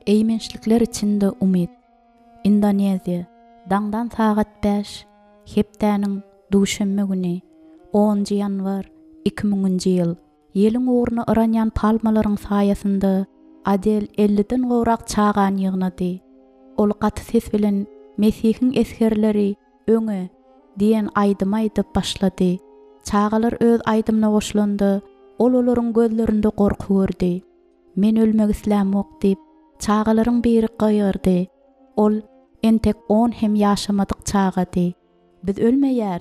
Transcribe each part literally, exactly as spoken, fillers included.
Eýmençlikler içinde umid. Indoneziya. Daňdan sagat beş. Hepdäniň duşanma güni. onuncu ýanwar iki miňinji ýyl. Ýeliň uğruna ıranýan palmalaryň saýasynda Adel elliden gowrak çagan ýygnady. Ol gaty ses bilen Mesihiň eskerleri öňe diýen aýdym aýdyp başlady. Çagalar öz aýdymyna goşulandy. Ol olaryň gözlerinde gorky gördi. Men ölmek islämok diýip çagalaryň biri gaýyrdy. Ol entek on hem ýaşamadyk çagady. Biz ölmeýär.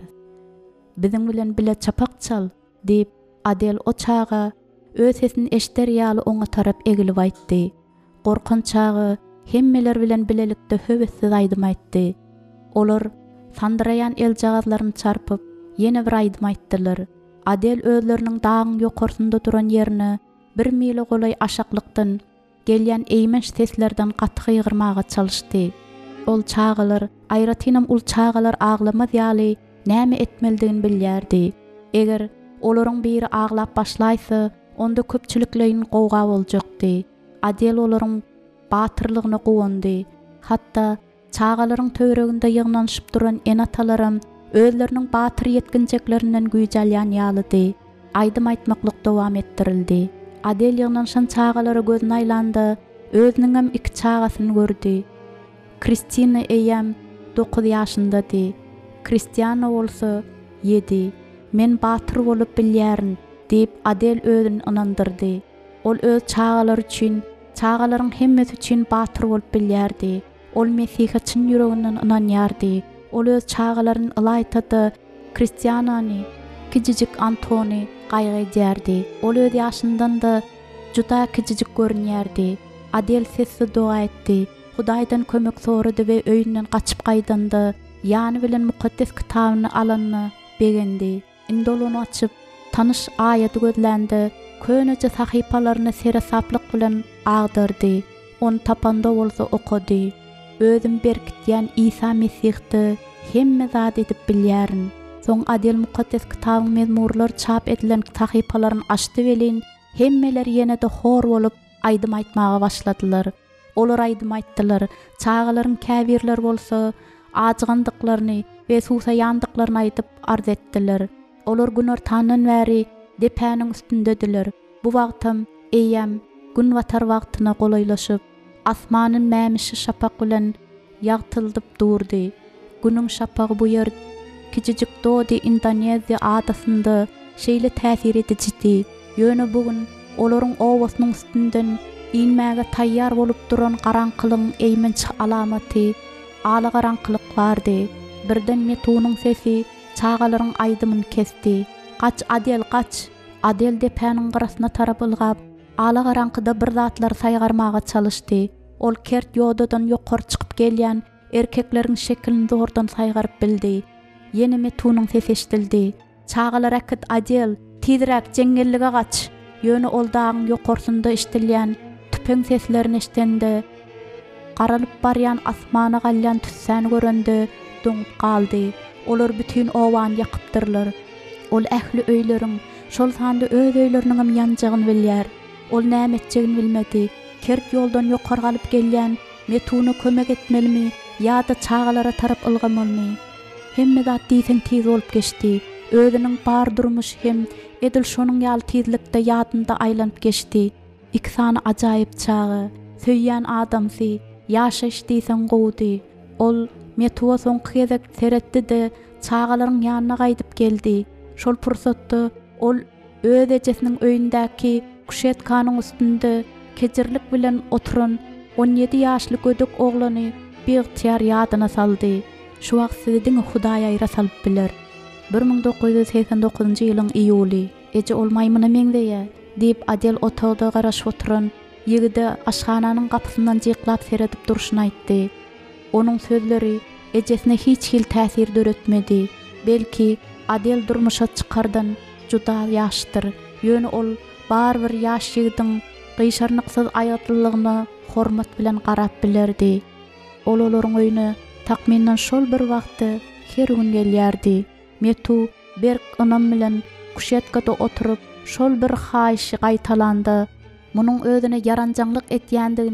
Biziň bilen bile çapak çal diýip Adel o çaga öz sesini eşder ýaly oňa tarap egilip aýtdy. Gorkan çagy hemmeler bilen bilelikde höwessiz aýdym aýtdy. Olar sandırayan el jagazlaryny çarpyp ýene bir aýdym aýtdylar. Adel özleriniň dağın ýokarsynda duran ýerine bir mile golay aşaklykdan gelýän eýmenç seslerden gaty hyýgyrmaga çalyşdy. Ol çagalar, aýratynam ul çagalar aglamaz ýaly näme etmelidigini bilýärdi. Eger olaryň biri aglap başlaýsa, onda köpçüliklerin gowga boljakdy. Adel olaryň batyrlygyna gowandy. Hatda çagalaryň töwereginde ýygnanyşyp duran enatalarym özleriniň batyr ýetginjeklerinden güýjalýan ýalydy. Aýdym aýtmaklyk dowam etdirildi. Adel ýygnanyşan çagalary gözüne aýlandy, özüniň hem iki çagasyny gördü. Kristina eýem dokuz ýaşyndady. Kristiana bolsa yedi. Men batyr bolup bilýärin diýip Adel özüni inandyrdy. Ol öz çagalar üçin, çagalaryň hemmesi üçin batyr bolup bilýärdi. Ol Mesihe çyn ýüreginden inanýardy. Ol öz çagalaryny ylaýtady. Kristianany, kijijik Antony gaýgaýdýardy. Ol öz ýaşyndan da juda kijijik görünýärdi. Adel sesli dua etdi. Hudaýdan kömek sorady we öýünden gaçyp gaýdanda ýany bilen mukaddes kitabyny alanyny begendi. Indoluny açyp tanış aýaty gözländi. Köneje sahypalaryny serasaplyk bilen agdyrdy. Onu tapanda bolsa okudy. Özüm berkitýän İsa Mesihdi hemme zat edip bilýärin. Soň Adel mukaddes kitabyň mezmurlary çap edilen sahypalaryny açdy welin hemmeler ýene de hor bolup aýdym aýtmaga başladylar. Olar aýdym aýtdylar. Çagalaryň käbirler bolsa ajygandyklaryny we susa ýandyklaryny aýdyp arz etdiler. Olar gün ortanan bäri depäniň üstündediler. Bu wagtym eýem gün watar wagtyna golaylaşyp asmanyň mämişi şapak bilen ýagtyldyp durdy. Günüň şapagy bu ýer kijijik dodi Indoneziya adasynda şeýle täsir edijidi. Ýöne bugün olaryň owasynyň üstünden inmäge taýýar bolup duran garaňkylygyň eýmençi alamaty ala garaňkylyk bardy. Birden Metunyň sesi çagalaryň aýdymyny kesdi. Gaç Adel gaç. Adel depäniň garasyna tarap ylgap ala garaňkyda bir zatlar saýgarmaga çalyşdy. Ol kert ýodadan ýokary çykyp gelýän erkekleriň şeklini zordan saýgaryp bildi. Ýene Metunyň sesi eşdildi. Çagalar akit Adel, tidirek jeňellige gaç. Ýöne ol dağın ýokarsynda eşdilýän tüpeň seslerini eşdendi. Garalyp barýan asmana galýan tüssän görende doňup galdy. Olar bütün owany ýakypdyrlar. Ol ähli öýleriň şol sanda öz öýleriniň hem ýanjagyny bilýär. Ol näme etjegini bilmedi. Kert ýoldan ýokary galyp gelýän Metuny kömek etmelimi ýa-da çagalara tarap ylgamalmy? Hemme zat diýsen tiz bolup geçdi. Özüniň bar durmuş hem edil şonuň ýaly tizlikde ýadynda aýlanyp geçdi. İki sany ajaýyp çagy, söýýän adamsy, ýaşaş diýsen gowdy. Ol Metuwa soňky gezek seretdi de çagalaryň ýanyna gaýdyp geldi. Şol pursatda ol öz ejesiniň öýündäki kuşetkanyň üstünde kejirlik bilen oturan on ýedi ýaşly gödük oglany beýtiýar ýadyna saldy. Şu wagt siziň Hudaýa ýara salyp biler. bir miň dokuz ýüz seksen dokuzynjy ýylyň iýuly. Eje ol maýmuna meňdeýär diýip Adel otagda garaşyp oturan ýigide aşhananyň gapysyndan jyklap seredip duruşyny aýtdy. Onuň sözleri ejesine hiç hil täsir döretmedi. Belki Adel durmuşa çykardan juda ýaşdyr. Ýöne ol bar bir ýaş ýigdiň gyşarnyksyz aýatlylygyna hormat bilen garap bilerdi. Ol olaryň öýüne takminden şol bir wagtda her gün gelýärdi. Metu berk anam bilen kuşetkada oturup şol bir haýyşy gaýtalandy. Munyň özüne yaranjaňlyk etýändigini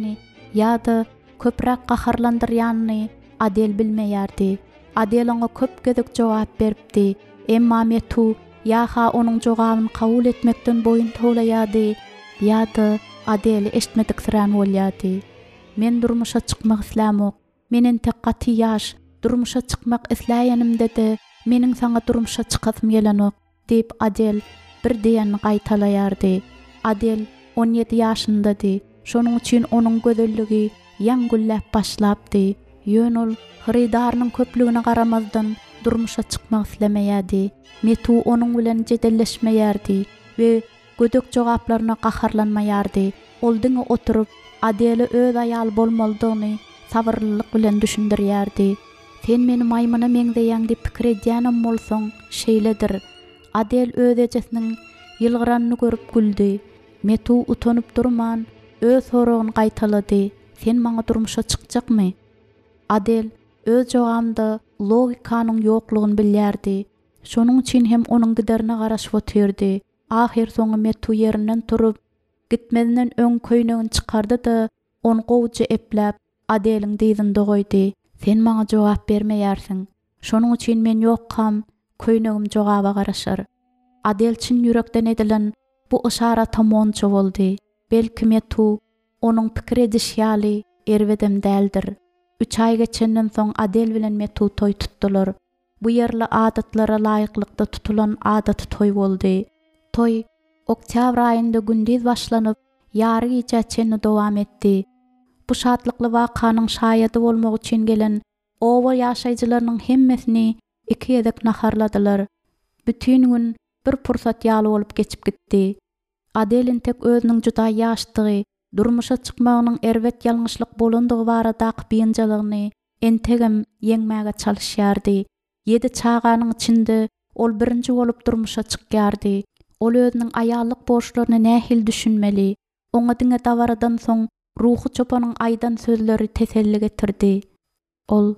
ýa-da köpräk gaharlandyrýanyny Adel bilmeýärdi. Adel oňa köp gezek jogap beripdi. Emma Metu ýa-ha onuň jogabyny kabul etmekden boýun toglaýardy, ýa-da Adel eşitmedik sıran bolýardy. Men durmuşa çykmak islämok. Menen tek gaty ýaş durmuşa çykmak isläýänimde-de meniň saňa durmuşa çykasym gelenok diýip Adel bir diýen gaýtalaýardy. Adel on ýedi ýaşyndady. Şonuň üçin onuň gözelligi ýan güllap başlapdy. Ýön ol hyrydarynyň köpligine garamazdan durmuşa çykmak islemeýärdi. Metu onuň bilen jedelleşmeýärdi we gödök jogaplaryna gaharlanmaýardy. Ol diňe oturup Adele öz aýal bolmalydygyny sabyrlylyk bilen düşündirýärdi. Sen meni maýmuna meňzeýäň diýip pikir edýänem bolsaň şeýledir. Adel öz ejesiniň ýylgyranyny görüp güldü. Metu utanyp durman öz soragyny gaýtalady. Sen maňa durmuşa çykjakmy? Adel öz jogabynda logikanyň ýoklugyny bilýärdi. Şonuň üçin hem onuň giderine garaşyp oturdy. Ahir soňy Metu ýerinden turup gitmedinden öň köýnegini çykardy da onu gowuja eplep Adeliň diýdinde goýdy. Sen maňa jogap bermeýärsiň. Şonuň üçin men ýokkam köýnegim jogaba garaşar. Adel çyn ýürekden edilen bu işara tamonça boldy. Belki Metu onuň pikir ediş ýaly erwedem däldir. Üç ay geçenden soň Adel bilen Metu toy tutdular. Bu ýerli adatlara laýyklykda tutulan adaty toy boldy. Toy oktyabr aýynda gündüz başlanyp ýary geçäçeni dowam etdi. Bu şatlykly wakanyň şahydy bolmak üçin gelen owa ýaşaýjylarynyň hemmesini iki ýedek naharladylar. Bütün gün bir pursat ýaly bolup geçip gitdi. Adelin tek özüniň juda ýaşdygy, durmuşa çykmagynyň erwet ýalňyşlyk bolandygy barada biýenjeligiñi entegem ýeňmäge çalyşýardy. Ýedi çağanyň içinde ol birinji bolup durmuşa çykýardy. Ol özüniň aýallyk borçlaryny nähil düşünmeli. Oňa diňe dawaradan soň ruhy çopanyň aýdan sözleri teselli getirdi. Ol,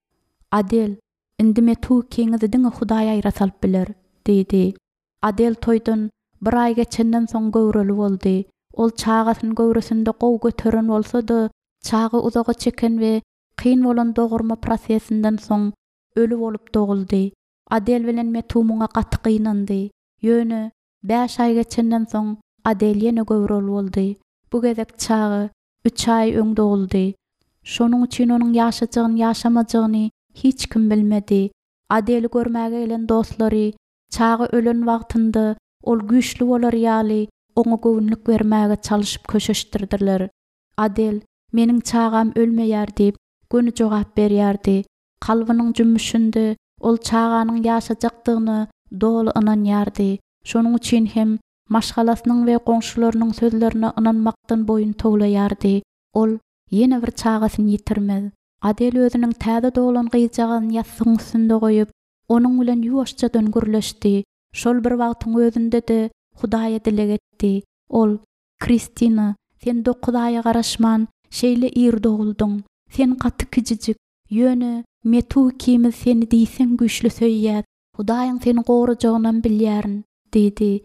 Adel, indi Metu keňizi diňe Hudaý aýra salyp biler, diýdi. Adel toýdan bir ay geçenden soň göwreli boldy. Ol çağasyň göwresinde gow göteren bolsa-da, çağı uzaga çeken we kyn bolan dogurma prosesinden soň ölü bolup doguldy. Adel bilen Metu muňa gaty gynandy. Ýöne beş ay geçenden soň Adel ýene göwreli boldy. Bu gezek çağı üç ay öň doguldy. Şonuň üçin onuň ýaşajagyny ýaşamajagyny hiç kim bilmedi. Adeli görmäge gelen dostlary çağı ölen wagtynda ol güýçli bolar ýaly oňa göwnlük bermäge çalyşyp köşeşdirdiler. Adel meniň çağam ölmeýär diýip göni jogap berýärdi. Kalbynyň jümmüşinde ol çağanyň ýaşajakdygyny dolu inanýardy. Şonuň üçin hem maşgalasynyň we goňşularynyň sözlerine inanmakdan boyun toglaýardy. Ol ýene bir çağasyny ýitirmez. Adel özüniň täze dolan gyýjagyny ýasyň üstünde goýup, onuň bilen ýuwaşça döngürleşdi. Şol bir wagtyň özünde de Hudaýa dilek etdi. Ol, Kristina, sen de Hudaýa garaşman, şeýle ir doguldyň. Sen gaty kijijik, ýöne Metu kimiz seni diýsen güýçli söýýär. Hudaýyň seni gorajagyny bilýärin, diýdi.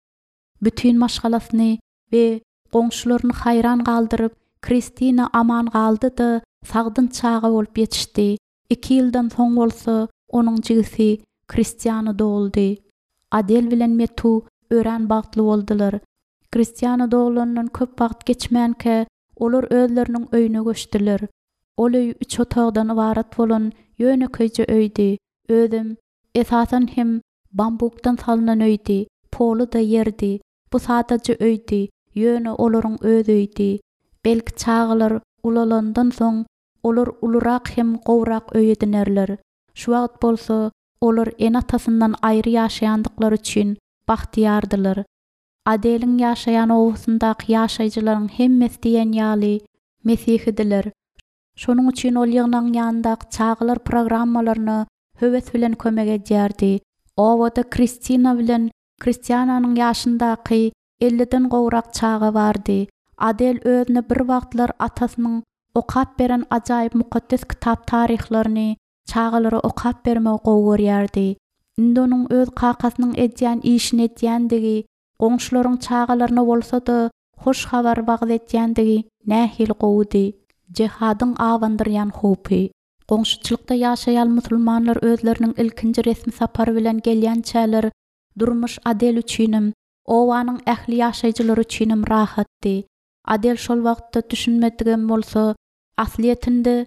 Bütün maşgalasyny we goňşularyny hayran galdyryp, Kristina aman galdy da sagdyn çağa bolup ýetişdi. iki ýyldan soň bolsa onuň jigisi Kristiana doguldy. Adel bilen Metu ören bagtly boldylar. Kristiana dogulanyň köp wagt geçmänke olar özleriniň öýüne göçdiler. Ol öý üç otagdan ibarat bolan ýöne köýje öýdi. Özüm esasan hem bambukdan salynan öýdi. Polu da ýerdi. Bu sadaja öýdi. Ýöne olaryň öz öýdi. Belki çağlar ulalandan soň olar ulurak hem gowrak öýedinerler. Şu wagt bolsa olar en atasyndan aýry ýaşaýandyklary üçin bahtiýardylar. Adeliň ýaşaýan owusyndaky ýaşaýjylaryň hemmesi diýen ýaly Mesihidiler. Şonuň üçin ol ýygnaň ýanyndaky çağlar programmalaryny höwes bilen kömek edýärdi. Owada Kristina bilen Kristiananyň ýaşyndaky elliden gowrak çağı bardy. Adel özüne bir wagtlar atasynyň okap beren ajaýyp mukaddes kitap tarihlaryny çağlara okap bermek gowy görýärdi. Indi onuň öz kakasynyň edýän işini etýändigi, goňşularyň çağalaryna bolsa-da hoş habar wagt etýändigi nähil gowdy. Cihadın avandıryan hopi. Goňşuçylykda ýaşaýan musulmanlar özleriniň ilkinji resmi sapary bilen gelýän çäler durmuş adel üçinem, owanyň ähli ýaşaýjylary üçinem rahatdy. Adel şol wagtda düşünmedigen bolsa, asliýetinde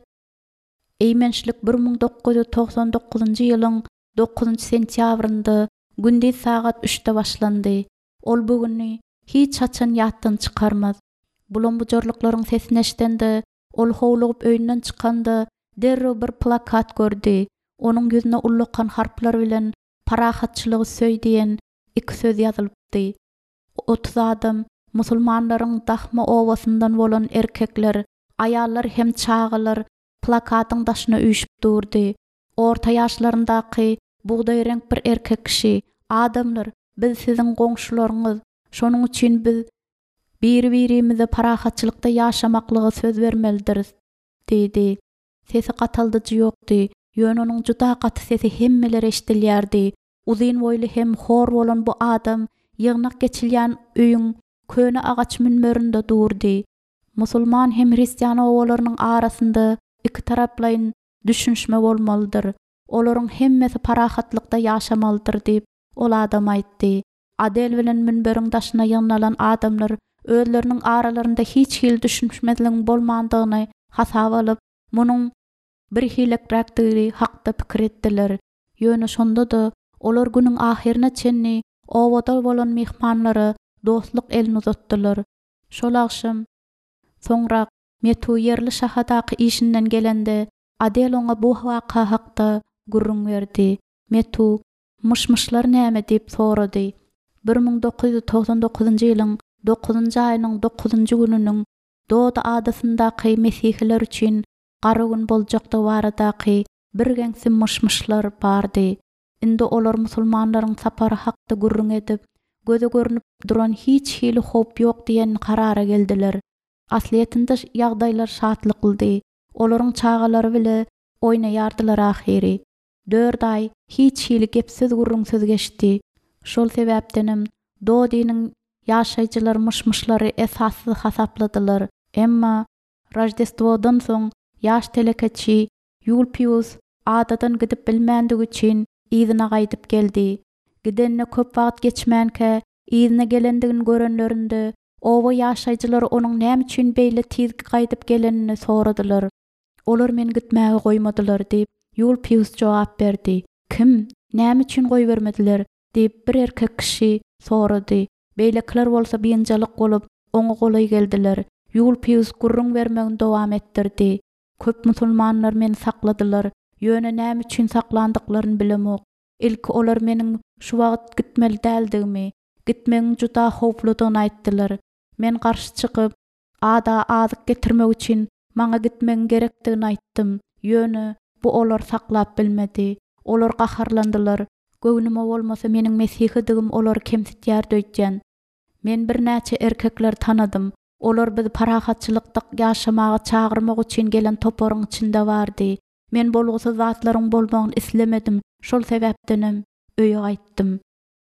eýmençlik bir ming dokuz ýüz toksan dokuzunjy ýylyň dokuzunjy sentýabrynda gündüz sagat üçte başlandy. Ol bu günni hiç haçan ýatdan çykarmaz. Bulan bu jorlyklaryň sesini eşitende ol howlugyp öýünden çykanda derrew bir plakat gördi. Onuň ýüzüne ullakan harplar bilen parahatçylygy söýdiýen iki söz ýazylypdy. otuz adam musulmanlaryň dahma owasyndan bolan erkekler, aýallar hem çağalar plakatyň daşyna üýşüp durdy. Orta ýaşlaryndaky buğday renk bir erkek kişi, adamlar, biz siziň goňşularyňyz, şonuň üçin biz bir-birimize parahatçylykda ýaşamaklyga söz bermelidiriz, dedi. Sesi gataldyjy ýokdy. Ýöne onuň juda gaty sesi hemmeler eşdilýärdi. Uzyn boýly hem hor bolan bu adam ýygnak geçilýän öýüň köne agaç münberinde durdy. Musulman hem hristiýan owalarynyň arasynda iki taraplayyn düşünşme bolmalydyr. Olaryň hemmesi parahatlykda ýaşamalydyr diýip ol adam aýtdy. Adel bilen münberiň daşyna ýygnalan adamlar özleriniň aralarynda hiç hil düşünmezligiň bolmandygyny hasap alyp, munyň bir hilekrakdygy hakda pikir etdiler. Ýöne şonda da olar günüň ahirine çenni owada bolan mehmanlary dostluk elini uzatdylar. Şol akşam soňra Metu yerli şahadaky işinden gelende Adel oňa bu waka hakda gurrun berdi. Metu mışmışlar näme diýip sorady. bir ming dokuz ýüz toksan dokuzunjy ýylyň dokuzunjy aýynyň dokuzunjy gününiň Doda adasyndaky Mesihiler üçin gara gün boljakda baradaky bir geňsi mışmışlar bardy. Indi olar musulmanlaryň sapary hakda gurrun edip, göze görünüp duran hiç hili hop ýok diýen karara geldiler. Asliýetinde ýagdaýlar şatlykly. Olaryň çağalary bile oýnaýardylar ahiri. Dört ay hiç hili gepsiz gurrunsyz geçdi. Şol sebäpdenim Dodiniň ýaşaýjylar mışmışlary esassy hasapladylar. Emma Rajdestwodan soň ýaş telekeçi Yulpius adadan gidip bilmändig üçin ýygyna gaýdyp geldi. Gidenne köp wagt geçmänke ýygyna gelendigini görenlerinde owa ýaşaýjylar onuň näme üçin beýle tizgi gaýdyp gelenini soradylar. Olar meni gitmäge goýmadylar diýip Yulpius jogap berdi. Kim, näme üçin goý bermediler diýip bir erkek kişi sorady. Beýlekler bolsa biňjalyk bolup oňa golay geldiler. Yulpius gurrun bermegini dowam etdirdi. Köp musulmanlar meni sakladylar. Ýöne näme üçin saklandyklaryny bilemok. Ilki olar meniň şu wagt gitmeli däldigimi, gitmegiň juda howpludygyny aýtdylar. Men garşy çykyp, ada azyk getirmek üçin maňa gitmegiň gerekdigini aýtdym. Ýöne bu olar saklap bilmedi. Olar gaharlandylar. Göwnüme bolmasa meniň mesihidigim olar kemsitýär diýen. Men bir näçe erkekler tanadym. Olar bizi parahatçylykda ýaşamaga çagyrmak üçin gelen toparyň içinde bardy. Men bolgusy zatlaryň bolmagyny islemedim. Şol sebäpdenim öýe gaýtdym.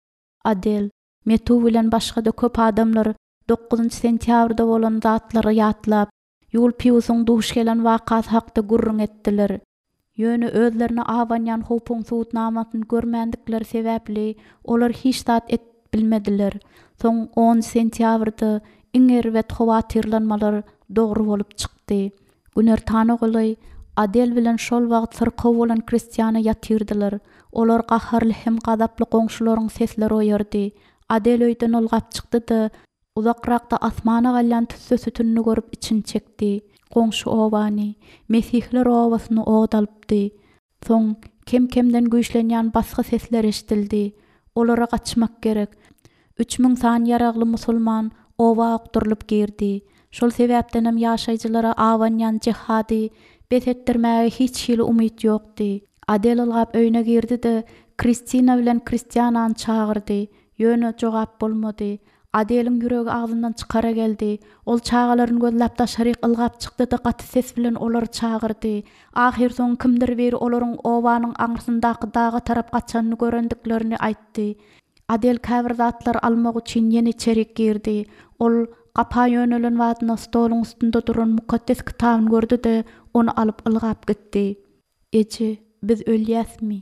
Adel, Metu bilen başga-da köp adamlar dokuzunjy sentýabrda bolan zatlary ýatlap, Yulpiusyň duş gelen wakasy hakda gurrun etdiler. Ýöne özlerini awanýan howpuň suwutnamasyny görmänlikleri sebäpli olar hiç zat et bilmediler. Soň on sentýabrda iňer we howatyrlanmalar dogry bolup çykdy. Güner tanygly Adel bilen şol wagt syrka bolan kristiýana ýatyrdylar. Olar gaharly hem gadaply goňşularyň sesleri oýardy. Adel öýden olgap çykdy-da uzakrakda asmana galýan tüssü sütünni görüp için çekdi. Goňşy owany, Mesihler owasyny odalypdy. Soň kem-kemden güýçlenýän başga sesler eşdildi. Olara gaçmak gerek. üç ming san ýaragly musulman owa okdurylyp girdi. Şol sebäpdenem ýaşaýjylara awanýan jihady besetdirmäge hiç hili umyt ýokdy. Adel olgap öýüne girdi-de Kristina bilen Kristianany çagyrdy. Ýöne jogap bolmady. Adeliň ýüregi agzyndan çykara geldi. Ol çağalaryny gözläp daşaryk ylgap çykdy-da gaty ses bilen olary çagyrdy. Ahir soň kimdir biri olaryň owanyň aňrysyndaky daga tarap gaçanyny görendiklerini aýtdy. Adel käbir zatlar almak üçin ýene içerik girdi. Ol qapa yönelen wadyna stolun üstünde duran mukaddes kitabyny gördü de onu alıp ılgap gitdi. Eji, biz ölýäsmi?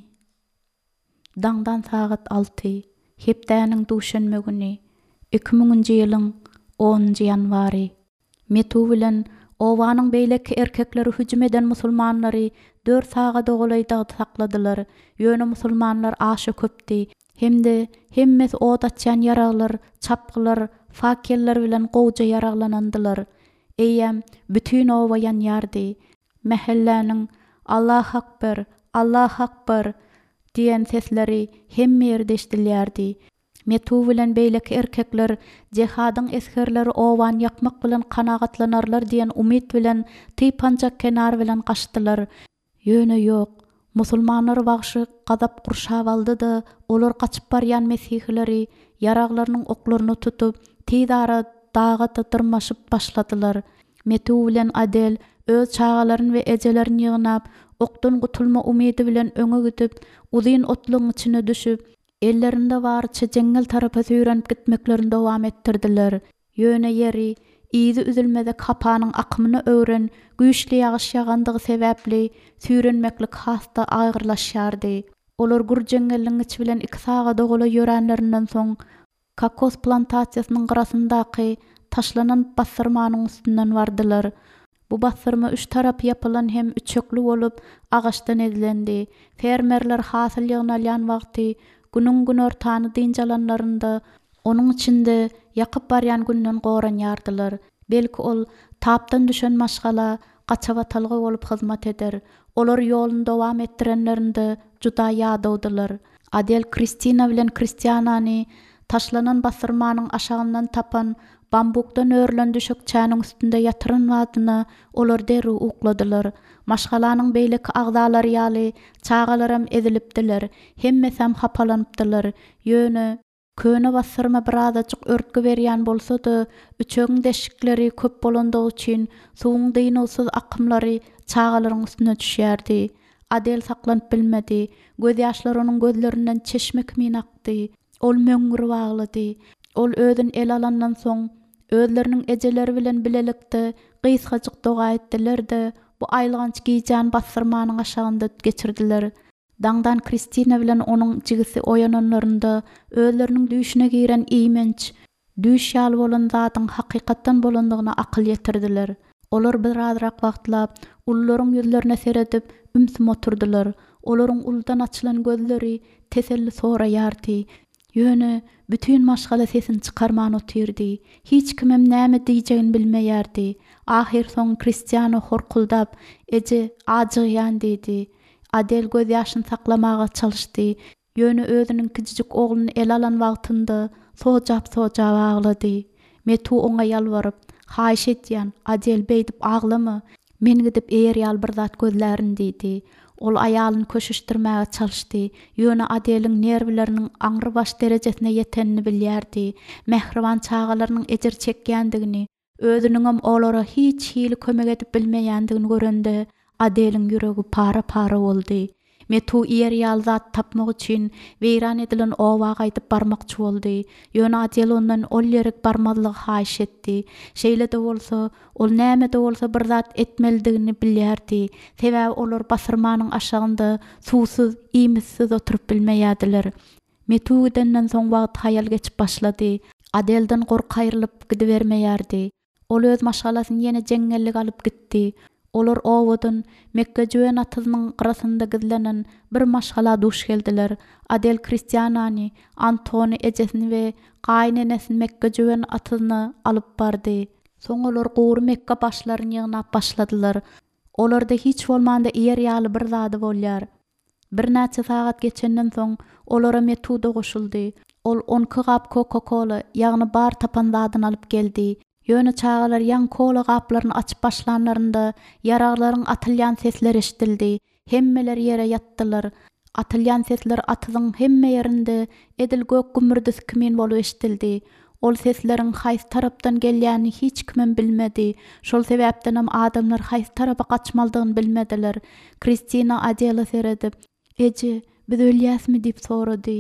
Dangdan sagat altı. Hepdäniň duşanma güni. iki miňinji ýylyň onunji ýanwary. Metu bilen owanyň beýleki erkekleri hüjüm eden musulmanlary dört saga dogulayda sakladylar. Ýöne musulmanlar aşy köpdi. Hemde hemmes od atýan ýaraglar, çapgylar, fakeller bilen gowja yaraglanandylar. Eýem bütün owa ýanýardy. Mehelläniň Allahu akbar, Allahu akbar diýen sesleri hemme ýerde eşdilýärdi. Metu bilen beýleki erkekler jihadyň eskerleri owan ýakmak bilen kanagatlanarlar diýen umyt bilen typancak kenar bilen gaçdylar. Ýöne ýok. Musulmanlar bagşy gadap gurşap aldy da olar gaçyp barýan mesihleri yaraglarynyň oklaryny tutup tydara daga tyrmaşyp başladylar. Metu bilen Adel öz çağalaryny we ejelerini ýygnap okdan gutulma umydy bilen öňe gidip uzyn otluň içine düşüp ellerinde barça jengel tarapa süýrenip gitmeklerini dowam etdirdiler. Ýöne ýeri izi üzülmede kapanyň akymyny öwren güýçli ýagyş ýagandygy sebäpli süýrenmeklik hasta aýgyrlaşýardy. Olar gurjengeliň içi bilen iki saga dogula ýörenlerinden soň kakos plantasiýasynyň garasyndaky taşlanan basyrmanyň üstünden bardylar. Bu basyrma üç tarap yapylan hem üçekli bolup agaçdan edilendi. Fermerler hasyl ýygnalýan wagty günüň gün ortany dynjalanlarynda onun içinde ýakyp barýan günden goranýardylar. Belki ol tapdan düşen maşgala gaçawatalga bolup hyzmat eder. Olar ýoluny dowam etdirenlerinde juda ýadawdylar. Adel Kristina bilen Kristianany taşlanan basyrmanyň aşagyndan tapan bambukdan örlen düşük çanyň üstünde ýatyran wadyna olar deru ukladylar. Maşgalanyň beýleki agdalary ýaly çağalaram edilipdiler. Hemmesem hapalanypdylar. Ýöne köne basyrma biradaçyk örtgü berýän bolsa-da üçegiň deşikleri köp bolandygy üçin suwuň dynowsuz akymlary çağalaryň üstüne düşýärdi. Adel saklanyp bilmedi. Göz ýaşlary onuň gözlerinden çeşme kimi akdy. Ol möňgür baglady. Ol ödün el alandan soň özleriniň ejeleri bilen bilelikde gysgaçyk doga etdiler de bu aýlganç giýjan basyrmanyň aşagynda geçirdiler. Dangdan Kristina bilen onuň jigisi oýananlarynda özleriniň düýşüne giren iýmenç, düýş ýaly bolan zatyň hakykatdan bolandygyna akyl ýetirdiler. Olar bir azrak wagtlap ullaryň ýüzlerine seredip ümsüm oturdular. Olaryň uldan açylan gözleri teselli soraýardy. Ýöne bütün maşgala sesini çykarman otyrdy. Hiç kimem näme diýjegini bilmeýärdi. Ahir soň Kristiano horkuldap, "Eje, ajygýan" dedi. Adel göz ýaşyny saklamaga çalyşdy. Ýöne özüniň kiçijik ogluny el alan wagtynda sojap-sojap aglady. Metu oňa ýalwaryp, "Haýyş etýän, Adel beýdip aglama. Men gidip eýer bir zat gözlärin" dedi. Ol aýalyny köşüşdirmäge çalyşdy. Ýöne Adeliň nerwleriniň aňry baş derejesine ýetenini bilýärdi. Mehriban çağalarynyň ejer çekýändigini, özüniň olara hiç hili kömek edip bilmeýändigini görende Adeliň ýüregi para-para boldy. Metu ýer ýaly zat tapmak üçin weýran edilen owa gaýdyp barmakçy boldy. Ýöne Adel ondan ol ýerek barmalygy haýyş etdi. Şeýle de bolsa, ol näme de bolsa bir zat etmelidigini bilýärdi. Sebäbi olar basyrmanyň aşagynda suwsuz, iýmissiz oturup bilmeýärdiler. Metu denden soň wagt haýal geçip başlady. Adelden gork aýrylyp gidibermeýärdi. Ol öz maşgalasyny ýene jengellik alyp gitdi. Olar owadan Mekke jöwen atyzynyň garasynda gizlenen bir maşgala duş geldiler. Adel Kristianany, Antony ejesini we gaýnenesini Mekke jöwen atyzyny alyp bardy. Soň olar gowy Mekke başlaryny ýygnap başladylar. Olarda hiç bolmanda ýer ýaly bir zady bolýar. Bir näçe sagat geçenden soň olara Metuda goşuldy. Ol on iki gap Coca-Cola, ýagny bar tapan zadyny alyp geldi. Ýöne çağalar ýan kola gaplaryny açyp başlanlarynda yaraglaryň atylýan sesleri eşdildi. Hemmeler ýere ýatdylar. Atylýan sesler atyzyň hemme ýerinde edil gök gümürdüs kimin bolup eşdildi. Ol sesleriň haýsy tarapdan gelýäni hiç kimem bilmedi. Şol sebäpden hem adamlar haýsy tarapa gaçmaldygyny bilmediler. Kristina Adela seredip, "Eje, biz ölýäsmi?" diýip sorady.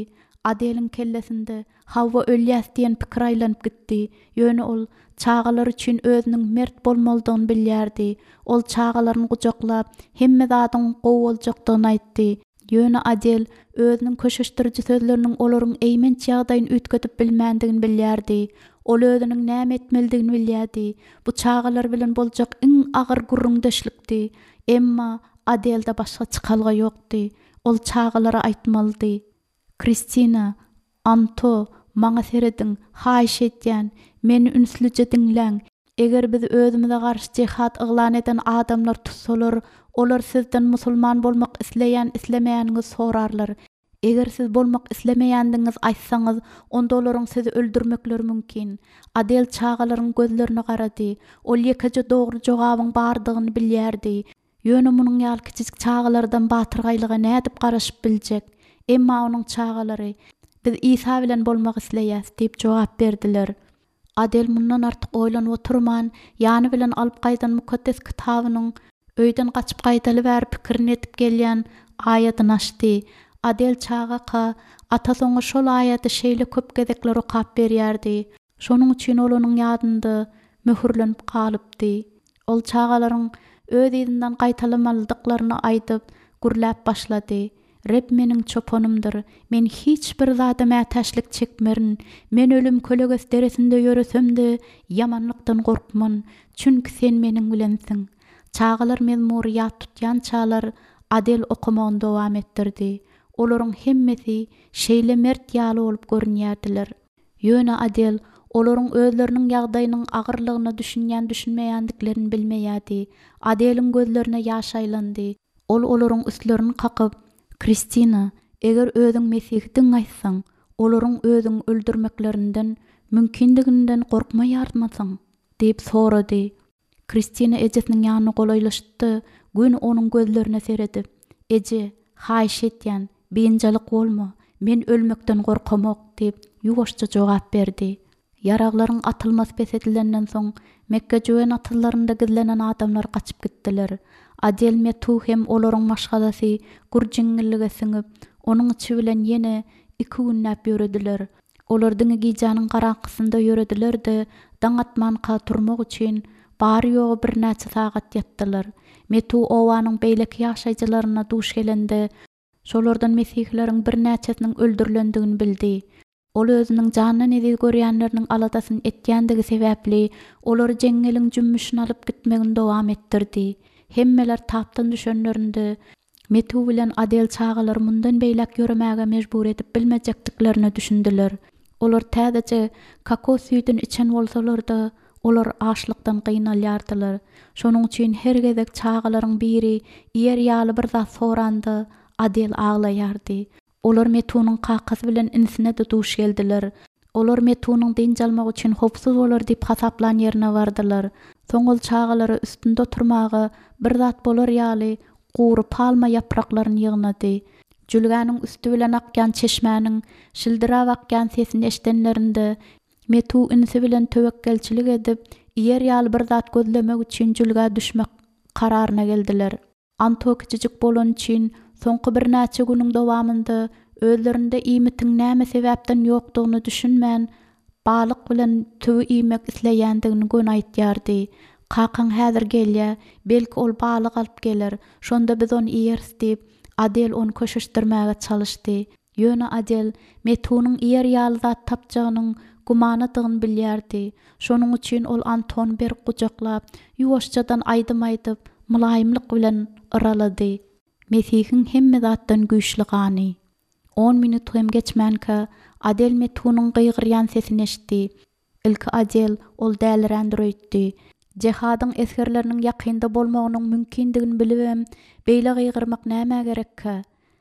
Adel'in kellesinde Havva ölýäs diýen pikir aýlanyp gitdi. Ýöne ol çağalar üçin özüniň mert bolmalydygyny bilýärdi. Ol çağalaryny gujaklap, hemme zadyň gowy boljakdygyny aýtdy. Ýöne Adel özüniň köşeşdiriji sözleriniň olaryň eýmenç ýagdaýyny üýtgedip bilmändigini bilýärdi. Ol özüniň näme etmelidigini bilýärdi. Bu çağalar bilen boljak iň agyr gurrundeşlikdi. Emma Adel'de başga çykalga ýokdy. Ol çağalara aýtmalydy. Kristina, Anto, maňa serediň, haýyş etýän, meni ünslice diňläň. Eger biz özümize garşy jihad yglan eden adamlar tutsalar, olar sizden musulman bolmak isleýän islemeýäniňizi sorarlar. Eger siz bolmak islemeýändiňiz aýtsaňyz, onda olaryň sizi öldürmekleri mümkin. Adel çağalaryň gözlerini garady. Ol ýekeje dogry jogabyň bardygyny bilýärdi. Ýöne munyň ýaly kiçik çağalardan batyrgaýlyga nädip garaşyp biljek. Emma onuň çağalary biz İsa bilen bolmak isleýäs diýip jogap berdiler. Adel mundan artyk oýlanyp oturman, ýany bilen alyp gaýdan mukaddes kitabynyň öýden gaçyp gaýdaly berip pikirini etip gelýän aýatyny açdy. Adel çağaka atasoňa şol aýaty şeýle köp gezekler okap berýärdi. Şonuň üçin ol onuň ýadynda möhürlenip galypdy. Ol çağalaryň öz ýyzynyň gaýtalamalydyklaryny aýdyp gurläp başlady. Reb meniň çoponumdyr. Men hiç bir zada mätäşlik çekmerin. Men ölüm köleges deresinde ýöresem-de ýamanlykdan gorkman. Çünki sen meniň bilensiň. Çağalar mezmury ýat tutýan çağlar Adel okumagyny dowam etdirdi. Olaryň hemmesi şeýle mert ýaly bolup görünýärdiler. Ýöne Adel olaryň özleriniň ýagdaýynyň agyrlygyny düşünýän düşünmeýändiklerini bilmeýärdi. Adel'in gözlerine ýaş aýlandy. Ol olaryň üstlerini kakyp, Kristina, eger özüň Mesihdiň aýtsaň, olaryň özüň öldürmeklerinden, mümkindiginden gorkmaýarmasaň, diýip sorady. Kristina ejesiniň ýanyna golaýlaşdy, gün onuň gözlerine seredip, "Eje, haýyş etýän, beýinjalik bolma, men ölmekden gorkamok" diýip ýuwaşça jogap berdi. Yaraglaryň atylmas besedilenden soň Mekke jöwen atyllarynda gizlenen adamlar gaçyp gitdiler. Adel metu hem olaryň maşgalasy gurjiňillige siňip, onuň içi bilen ýene iki günnäp ýörediler. Olar diňe gijanyň garaňkysynda ýörediler-de, daňatmanka turmak üçin bary ýogy bir näçe sagat ýatdylar. Metu owanyň beýleki ýaşaýjylaryna duş gelende, şolardan Mesihleriň bir näçesiniň öldürilendigini bildi. Ol özüniň janyny nediz görýänleriniň aladasyny etýändigi sebäpli olar jeňeliň jümmüşini alyp gitmegini dowam etdirdi. Hemmeler tapdan düşenlerinde Metu bilen Adel çağalar mundan beýlek ýöremäge mejbur edip bilmejekdiklerini düşündiler. Olar täzeçe kakao süýdüni içen bolsalar-da, olar açlykdan gynalýardylar. Şonuň üçin her gezek çağalaryň biri ýer ýaly bir zat sorandy, Adel aglaýardy. Olar Metunyň kakasy bilen inisine de duş geldiler. Olar Metunyň diň almak üçin hopsuz bolar diýip hasaplan ýerine bardylar. Soňol çağalary üstünde oturmagy bir zat bolar ýaly gury palma ýapraklaryny ýygnady. Jülgäniň üstü bilen akýan çeşmäniň şildirap akýan sesini eşdenlerinde Metu inisi bilen tövekkelçilik edip ýer ýaly bir zat gözlemek üçin jülgä düşmek kararyna geldiler. Anto kiçijik bolan üçin soňky bir näçe günüň dowamında özlerinde iýmitiň näme sebäpden ýokdugyny düşünmän, balyk bilen tüwi iýmek isleýändigini gön aýtýardy. Kakan häzir gelýär, belki ol balyk alyp gelir, şonda biz onu iýeriz diýip Adel onu köşeşdirmäge çalyşdy. Ýöne Adel Metunyň ýer ýaly zat tapjagynyň gumanadygyny bilýärdi. Şonuň üçin ol Antony bir gujaklap, ýuwaşçadan aýdym aýdyp, mulaýymlyk bilen ıralady. Mesihiň hemme zatdan güýçli gany. on minut hem geçmänkä Adel Metunyň gıýgyrýan sesini eşitdi. Ilki Adel ol dälirändir öýtdi. Jihadyň eskerleriniň ýakynda bolmagynyň mümkindigini bilibem, beýle gıýgyrmak näme gerekkä?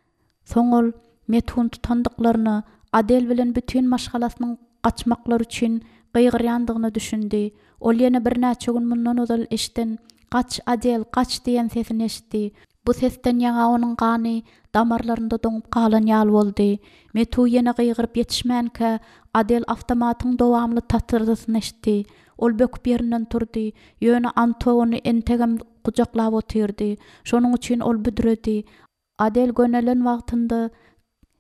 Soňol Metun tutandyklaryny Adel bilen bütün maşgalasynyň gaçmaklar üçin gıýgyrýandygyny düşündi. Ol ýene bir näçe gün mundan ozal eşden "Gaç Adel, gaç" diýen sesini eşitdi. Bu sesten ýaňa onuň gany damarlarynda doňup galan ýaly boldy. Metu ýene gıýgyryp ýetişmänkä Adel awtomatyň dowamly tatyrdysyny eşitdi. Ol böküp ýerinden turdy. Ýöne Antony entegem gujaklap otyrdy. Şonuň üçin ol büdredi. Adel gönelen wagtynda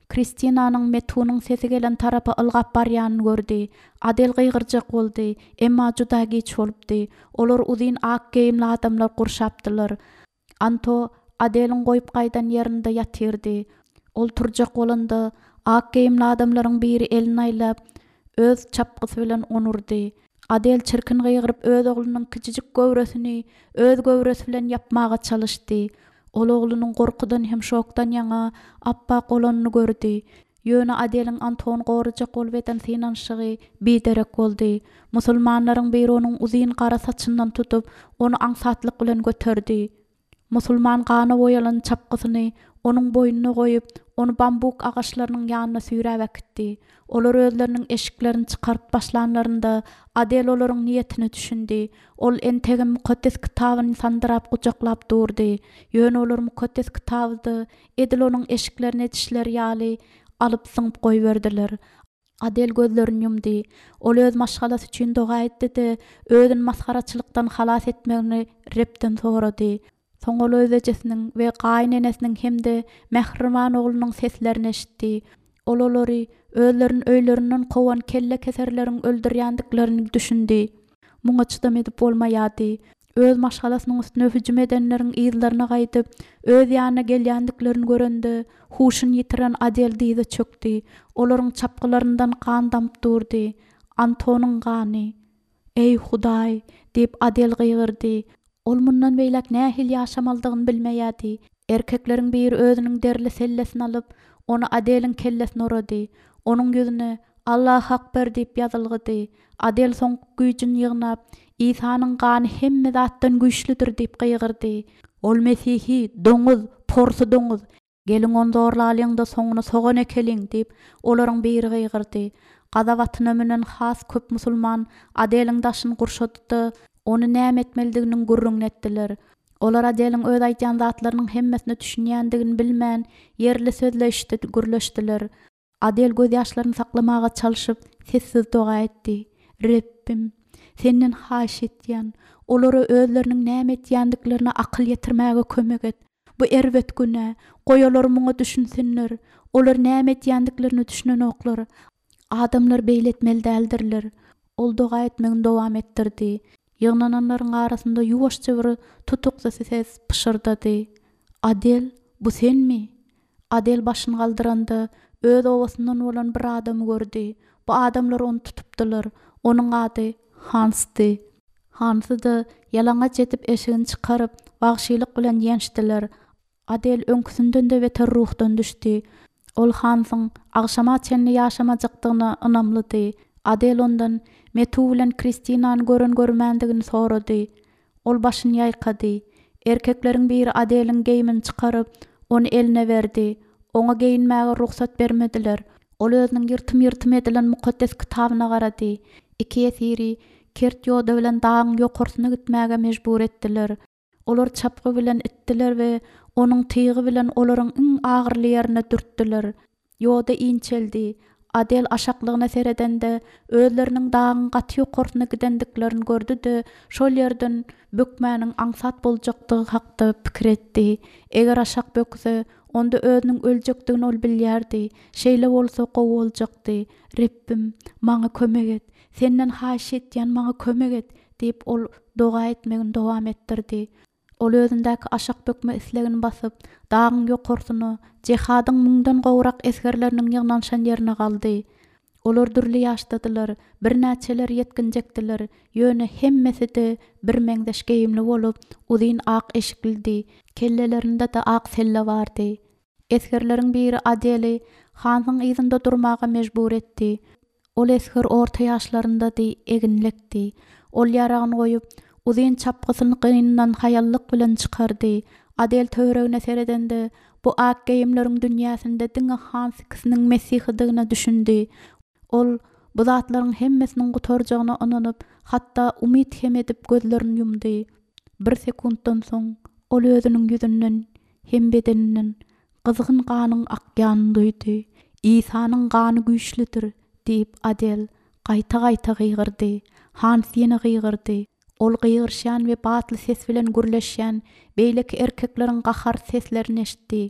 Kristinanyň Metunyň sesi gelen tarapy ylgap barýanyny gördi. Adel gygyrjak boldy, emma juda geç bolupdy. Olar uzyn ak geyimli adamlar gurşapdylar. Anto Adeliň goýup gaýdan ýerinde ýatyrdy. Ol turjak bolanda ak geyimli adamlaryň biri elini aýlap öz çapgysy bilen onurdy. Adel çirkin gıygyryp öz oglunyň kiçijik göwresini öz göwresi bilen yapmaga çalışdy. Ol oglunyň gorkudan hem şokdan ýaňa appak bolanyny gördi. Ýöne Adeliň Anton gorjak bolup eten synanşygy biderek boldy. Musulmanlaryň biri onuň uzyn gara saçyndan tutup onu aňsatlyk bilen göterdi. Musulman gana boýalan çapgysyny onuň boýnuna goýup, onu bambuk agaçlarynyň ýanyna süýräp äkitdi. Olar özleriniň eşiklerini çykaryp başlanlarynda Adel olaryň niýetini düşündi. Ol entegin mukaddes kitabyny sandyrap gujaklap durdy. Ýöne olar mukaddes kitabyny edil onuň eşiklerini etişleri ýaly alyp syňyp goýberdiler. Adel gözlerini yumdy. Ol öz maşgalasy üçin doga etdi, özüni maskaraçylykdan halas etmegini Repden sorady. Soň ol öz ejesiniň we gaýnenesiniň hemde Mähriman oglunyň seslerini eşitdi. Ol olary özleriniň öýlerinden kowan kelle keserleriň öldürýändiklerini düşündi. Muňa çydam edip bolmaýady. Öz maşgalasynyň üstüne hüjüm edenleriň ýyllaryna gaýdyp, öz ýanyna gelýändiklerini görende, huşyny ýitiren Adel diýdi çökdi. Olaryň çapgylaryndan kan damp durdy. Antonyň gany. Ey Hudaý, diýip Adel gygyrdy. Ol mundan beýlek nähil ýaşamaldygyny bilmeýärdi. Erkekleriň biri özüniň derli sellesini alyp, onu Adeliň kellesine urady. Onuň ýüzüne Allahu Akbar diýip ýazylgydy. Adel soň güýjüni ýygnap, İsa'nın gany hemme zatdan güýçlidir diýip gygyrdy. Ol Mesihi, doňuz, porsu doňuz. Gelin onu zorlalyň da soňuna sogan ekeliň diýip olaryň biri gygyrdy. Gaza watyna menen has köp musulman Adeliň daşyny gurşadypdy. Onu näme etmelidiginiň gurrungy etdiler. Olar Adeliň öz aýtýan zatlarynyň hemmesini düşünýändigini bilmän, yerli sözle işitip gürleşdiler. Adel göz ýaşlaryny saklamaga çalışyp sessiz doga etdi. Rebbim, senden haş etýän, olary özleriniň näme etýändiklerini akyl ýetirmäge kömek et. Bu erwet güne, goýalar muňa düşünsinler. Olar näme etýändiklerini düşünen oklar. Adamlar beýle etmeli däldirler. Ol doga etmegini dowam etdirdi. Ýygnananlaryň arasynda ýuwaşça bir tutuksa ses pışyrdy. Adel, bu senmi? Adel başyny galdyranda öz owasyndan bolan bir adamy gördi. Bu adamlar onu tutupdylar. Onuň ady Hansdy. Hansy da ýalaňaç etip eşigini çykaryp wagşylyk bilen ýençdiler. Adel öňküsünden de beter ruhdan düşdi. Ol Hansyň agşama çenli ýaşamajakdygyna ynamlydy. Adel ondan Metu bilen Kristinany gören görmändigini sorady. Ol başyny ýaýkady. Erkekleriň biri Adeliň geýimini çykaryp, onu eline berdi. Oňa geyinmäge ruhsat bermediler. Ol özüniň ýyrtym-ýyrtym edilen mukaddes kitabyna garady. Iki esiri kert ýoda bilen dağın ýokarsyna gitmäge mejbur etdiler. Olar çapgy bilen itdiler we onuň tygy bilen olaryň iň agyrly ýerine dürtdiler. Ýoda inçeldi. Adel aşaklygyna seredende özleriniň dağın gaty ýokarsyna gidendiklerini gördü-de şol ýerden bökmäniň aňsat boljakdygy hakda pikir etdi. Eger aşak bökse, onda özüniň öljekdigini ol bilýärdi. Şeýle bolsa gowy boljakdy. Rebbim, maňa kömek et. Senden haş etýän maňa kömek et diýip ol doga etmegini dowam etdirdi. Ol özündäki aşak bökme islegini basyp, dağın ýokarsyna, jihadyň müňden gowrak esgerleriniň ýygnanşan ýerine galdy. Olar dürli ýaşdadylar, birnäçeler ýetginjekdiler. Ýöne hemmesi de bir meňdeş geýimli bolup, uzyn ak eşikildi. Kellelerinde de ak selle bardy. Esgerleriň biri Adeli Hansyň ýyzynda durmaga mejbur etdi. Ol esger orta ýaşlarynda-dy, eginlekdi. Ol ýaragyny goýup, uzyn çapgysyny gynyndan haýallyk bilen çykardy. Adel töweregine seredende bu ak geýimleriň dünýäsinde diňe Hans kysiniň Mesihidigine düşündi. Ol bu zatlaryň hemmesiniň gutarjagyna ynanyp, hatda umyt hem edip gözlerini yumdy. Bir sekunddan soň ol özüniň ýüzünden hem bedeninden gyzgyn ganyň akýanyny duýdy. İsa'nın gany güýçlidir diýip Adel gaýta-gaýta gygyrdy. Hans ýene gygyrdy. Ol gygyrşan we batly ses bilen gürleşýän beýleki erkekleriň gahar seslerini eşitdi.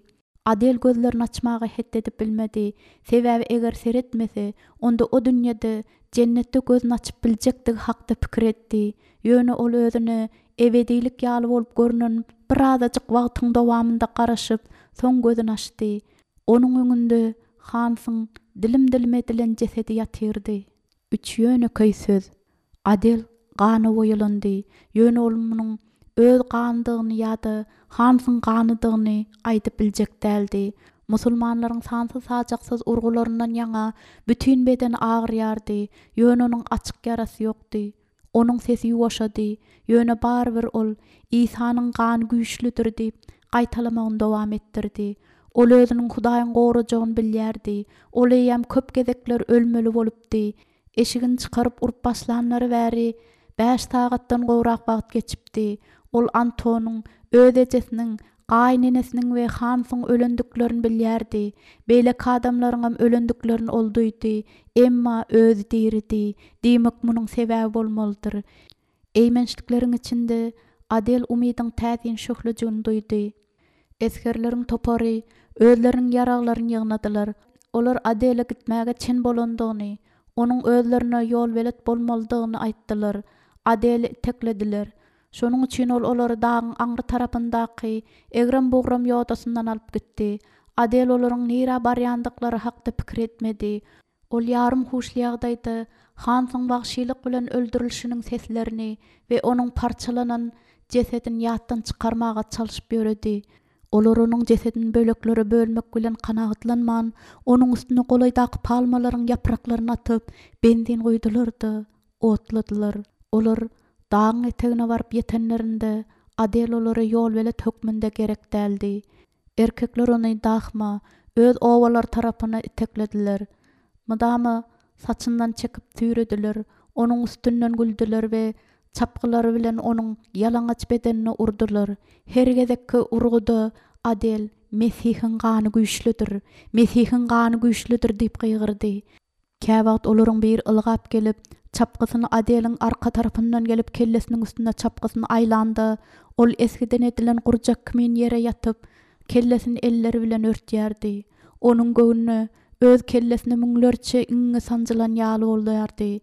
Adel gözlerini açmagy hetdedip bilmedi. Sebäbi eger seretmese, onda o dünýede cennetde gözüni açyp biljekdigi hakda pikir etdi. Ýöne ol özüne ebedilik ýaly bolup görünen bir azajyk wagtyň dowamynda garaşyp, soň gözüni açdy. Onuň öňünde Hansyň dilim dilim edilen jesedi ýatyrdy. Üç ýöne köý söz. Adel gany boýulandy. Ýöne ol munyň öz gandygyny ýa-da Hansyň ganydygyny aýdyp biljek däldi. Musulmanlaryň sansy sajaksız urgularyndan ýaňa bütün bedeni agyrýardy. Ýöne onuň açyk ýarasy ýokdy. Onuň sesi ýuwaşady. Ýöne barbyr ol Isanyň gany güýçlüdir diýip gaýtalamagyny dowam etdirdi. Ol özüniň Hudaýyň gorajagyny bilýärdi. Ol eýem köp gezekler ölmeli bolupdy. Eşigini çykaryp urup başlanlary bäri beş sagatdan gowrak wagt geçipdi. Ol Antonyň öz ejesiniň, gaýnenesiniň we Hansyň ölendiklerini bilýärdi. Beýleki adamlaryň ölendiklerini ol duýdy, emma öz diridi. Diýmek munyň sebäbi bolmalydyr. Eýmençlikleriň içinde Adel umydyň täzin şöhlejigini duýdy. Eskerleriň topary özleriniň ýaraglaryny ýygnadylar. Olar Adele gitmäge çin bolandygyny, onuň özlerine ýol belet bolmalydygyny aýtdylar. Adele teklediler. Şonuň üçin ol olary dağın aňry tarapyndaky egrem bogram ýodasyndan alyp gitdi. Adel olaryň nira barýandyklary hakda pikir etmedi. Ol ýarym huşly ýagdaýda Hansyň bagşylyk bilen öldürilişiniň seslerini we onuň parçalanan jesedini ýatdan çykarmaga çalyşyp ýöredi. Olar onuň jesedini böleklere bölmek bilen kanagatlanman, onuň üstüne golaýdaky palmalaryň ýapraklaryny atyp, benzin goýdulardy, otladylar. Olar dağın etegine barıp yetenlerinde Adel olary ýol belet hökmünde gerek däldi. Erkekler ony dağma, öz owalar tarapyna iteklediler. Mydamy saçyndan çekip tüýrediler, onuň üstünden güldüler we çapgylary bilen onuň ýalaňaç bedenine urdular. Her gezekki urguda Adel Mesihiň gany güýçlüdir, Mesihiň gany güýçlüdir diýip gygyrdy. Käwagt olaryň bir ılgap gelip çapgysyny Adeliň arka tarapyndan gelip kellesiniň üstüne çapgysyny aýlandy. Ol eskiden edilen gurjak kimin ýere ýatyp, kellesini elleri bilen örtýärdi. Onuň göwnüne öz kellesine müňlerçe iňňe sanjylan ýaly bolýardy.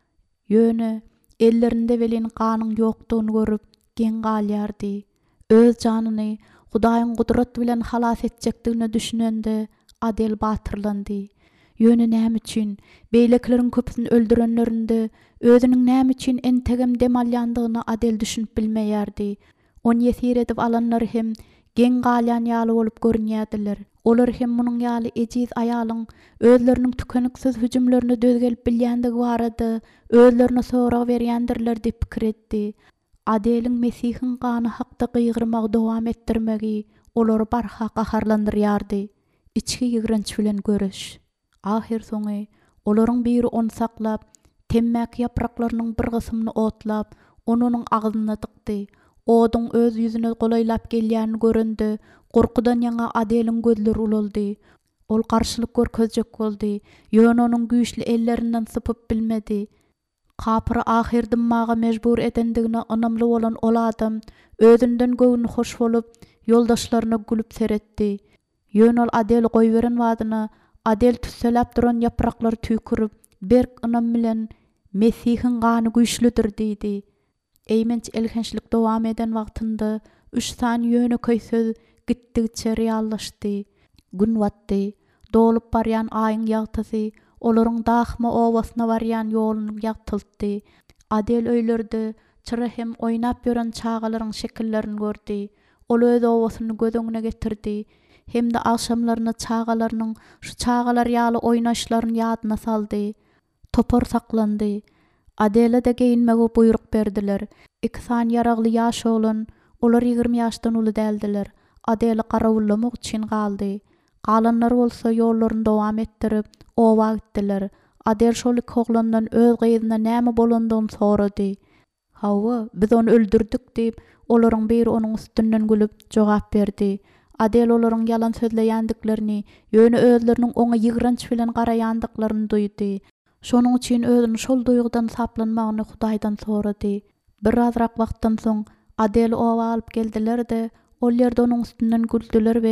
Ýöne ellerinde welin ganyň ýokdugyny görüp gen galýardy. Öz janyny Hudaýyň gudrat bilen halas etjekdigine düşünende Adel batyrlandy. Ýöne näme üçin beýlekleriň köpüsini öldürenlerinde özüniň näme üçin entegem dem alýandygyny Adel düşünüp bilmeýärdi. Onu ýesir edip alanlar hem gen galýan ýaly bolup görünýärdiler. Olar hem munyň ýaly ejiz aýalyň özleriniň tükeniksiz hüjümlerini dözgelip bilýändigi barady, özlerine sorag berýändirler diýip pikir etdi. Adeliň Mesihiň gany hakda gygyrmagy dowam etdirmegi olary barha gaharlandyrýardy. Içki ýigrenç bilen görüş. Ahir soňy olaryň biri onu saklap, temmäki ýapraklarynyň bir gysymy otlap, onu onuň agyzyna tykdy. Oduň öz ýüzüne golaýlap gelýänini görende, gorkudan ýaňa Adeliň gözleri ulaldy. Ol garşylyk görkezjek boldy. Ýöne onuň güýçli ellerinden sypyp bilmedi. Kapyry ahir dymmaga mejbur edendigine ynamly bolan ol adam özünden göwüni hoş bolup ýoldaşlaryna gülüp seretdi. Ýöne ol Adel goýberen wadyna Adel tüsselap duran ýapraklary tüýkürip, berk ynam bilen Mesihiň gany güýçlüdir diýdi. Eýmenç elhençlik dowam eden wagtynda üç san ýöne köý söz gitdigiçe reallaşdy. Gün watdy. Dolup barýan aýyň ýagtasy olaryň dağma owasyna barýan ýoluny ýagtyltdy. Adel öýlerde çyra hem oýnap ýören çagalaryň şekillerini gördi. Ol öz owasyny göz öňüne getirdi. Hemde akşamlaryna çagalarynyň şu çagalar ýaly oýnaşlaryny ýadyna saldy. Topor saklandy. Adele de geyinmege buyruk berdiler. İki san yaragly ýaş olan, olar ýygrimi ýaşdan uly däldiler. Adele garawullamak üçin galdy. Galanlar bolsa ýollaryny dowam etdirip, owa gitdiler. Adel şol iki oglandan öz gyzyna näme bolandygyny sorady. "Hawa, biz onu öldürdük" diýip, olaryň biri onuň üstünden gülüp jogap berdi. Adel olaryň yalan sözleýändiklerini, ýöne özleriniň oňa ýygranç bilen garaýandyklaryny duýdy. Şonuň üçin özüni şol duýgudan saplanmagyny Hudaýdan sorady. Bir azrak wagtdan soň Adel owa alyp geldiler de, ol ýerde onuň üstünden güldüler we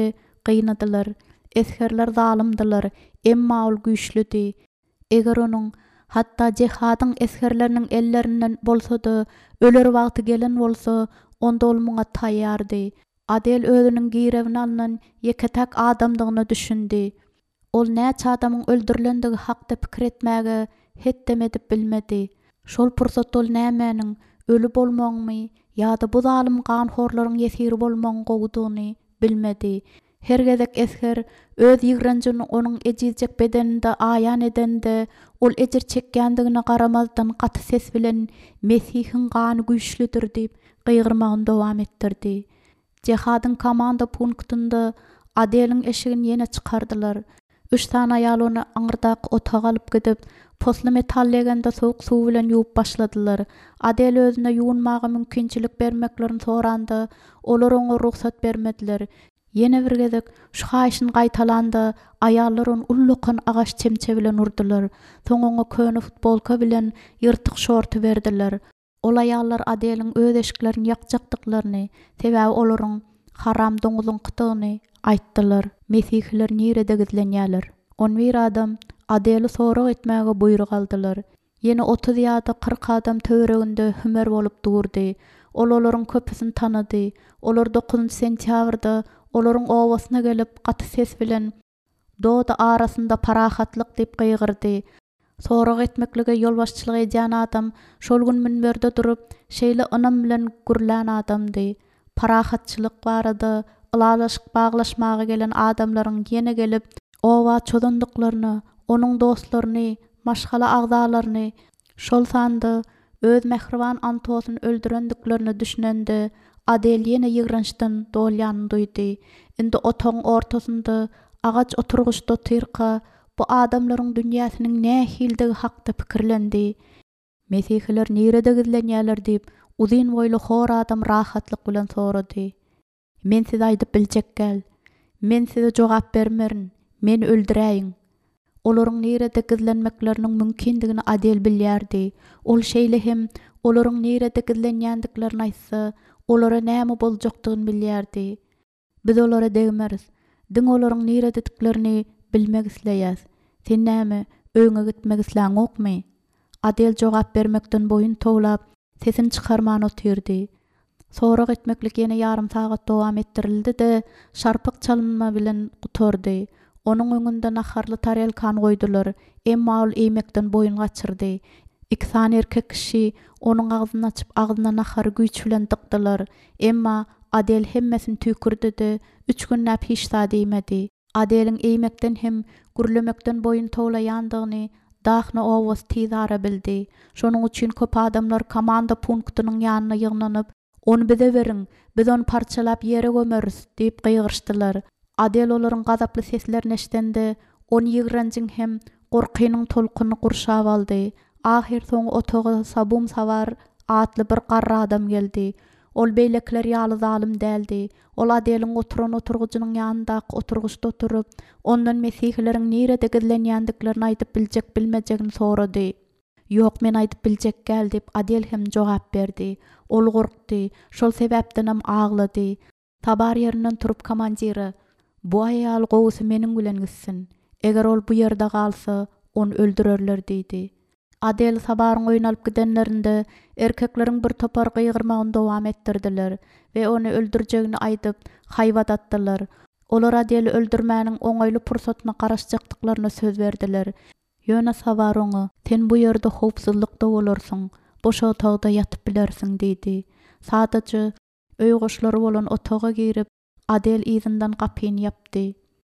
gıynadylar. Eskerler zalymdylar, emma ol güýçlüdi. Eger onuň hatda jihadyň eskerleriniň ellerinden bolsa-da öler wagty gelen bolsa, onda ol muňa taýýardy. Adel özüniň girebini alynan ýeketek adamdygyny düşündi. Ol näçe adamyň öldürilendigi hakda pikir etmäge hetdem edip bilmedi. Şol pursatda ol nämäniň ölü bolmagymy ýa-da bu zalim ganhorlaryň ýesiri bolmagyny gowudygyny bilmedi. Her gezek esker öz ýigrenjini onuň ejizjek bedeninde aýan edende ol ejir çekkendigine garamazdan gaty ses bilen Mesihiň gany güýçlüdir diýip gygyrmagyny dowam etdirdi. Jihadyň komanda punktynda Adeliň eşigini ýene çykardylar. Üç tane aýal ony aňyrdak otaga alyp gidip posly metal legende soğuk suw bilen ýuwup başladylar. Adel özüne ýuwunmagy mümkinçilik bermeklerini sorandy. Olar oňa ruhsat bermediler. Ýene bir gezek şu haýşyn gaýtalandy. Aýallar onu ullukan agaç çemçe bilen urdular. Soň oňa köne futbolka bilen ýyrtyk şorty berdiler. Ol aýallar Adeliň öz eşiklerini ýakjakdyklaryny, sebäbi olaryň haram doňuzyň kytygyny aýtdylar. Mesihler nirede gizlenýärler. On bir adam Adeli sorak etmäge buyruk aldylar. Ýene otuz ýa-da kırk adam töwereginde hümer bolup durdy. Ol olaryň köpüsini tanıdy. Olar dokuzunçy sentýabrda olaryň owasyna gelip gaty ses bilen doda arasynda parahatlyk diýip gygyrdy. Sorak etmeklige ýolbaşçylyk edýän adam şol gün minberde durup şeýle ynam bilen gürlän adamdy. Parahatçylyk barada ılalaşyk baglaşmagy gelen adamlaryň ýene gelip owa çözündiklaryny, onuň dostlaryny, maşgala agzalaryny şol sandy öz mehriban Antosyny öldürendiklerini düşünende Adel ýene ýigrençden dolýany duýdy. Indi otagyň ortasynda agaç oturguşda tyrka bu adamlaryň dünýäsiniň nähildigi hakda pikirlendi. Mesihler nirede gizlenýärler diýip uzyn boýly hor adam rahatlyk bilen sorady. Men size aýdyp biljek gel. Men size jogap bermerin. Meni öldüräýiň. Olaryň nirede gizlenmekleriniň mümkindigini Adel bilýärdi. Ol şeýle hem olaryň nirede gizlenýändiklerini aýtsa, olara näme boljakdygyny bilýärdi. Biz olara degmeriz. Diň olaryň nirediklerini bilmek isleýäs. Sen näme öňe gitmek isläň okmy? Adel jogap bermekden boyun toglap, sesini çykarman otyrdy. Sorak etmeklik ýene ýarym sagat dowam etdirildi-de, şarpyk çalynma bilen gutordy. Onuň öňünde naharly tarelkan goýdular. Emma ol eýmekden boyun gaçyrdy. İki tane erkek kişi onuň agzyny açyp agzyna nahar güýç bilen dykdylar. Emma Adel hemmesini tükürdi-de, üç gün näp hiç da diýmedi. Adeliň eýmekden hem gürlemekden boyun toglaýandygyny dahna owas tizara bildi. Şonuň üçin köp adamlar komanda punktynyň ýanyna ýygnanyp, "Onu bize berin, biz onu parçalap ýere gömeriz" diýip gygyrşdylar. Adel olaryň gazaply seslerini eşitende, onu ýigrenjiň hem gorkynyň tolkuny gurşap aldy. Ahir soň otaga sabum savar atly bir garra adam geldi. Ol beýlekler ýaly zalim däldi. Ol Adeliň oturan oturgucunun ýanyndaky oturguşda oturup, ondan Mesihleriň nirede gizlenýändiklerini aýdyp biljek bilmejegini sorady. "Ýok, men aýdyp biljek gel" diýip Adel hem jogap berdi. Ol gorkdy, şol sebäpdenem aglady. Tabar ýerinden turup komandiri, "Bu aýal gowusy meniň bilen gitsin. Eger ol bu ýerde galsa, onu öldürerler" diýdi. Adel sabaryň oýnalyp gidenlerinde erkekleriň bir topar gygyrmagyny dowam etdirdiler we onu öldürjegini aýdyp haýbat atdylar. Olar Adeli öldürmäniň oňaýly pursatyna garaşjakdyklaryna söz berdiler. "Ýöne sabar oňa, sen bu ýerde howpsuzlykda bolarsyň, boş otagda ýatyp bilersiň" diýdi. Sadaja öý goşlary bolan otaga girip Adel izinden gapyny ýapdy.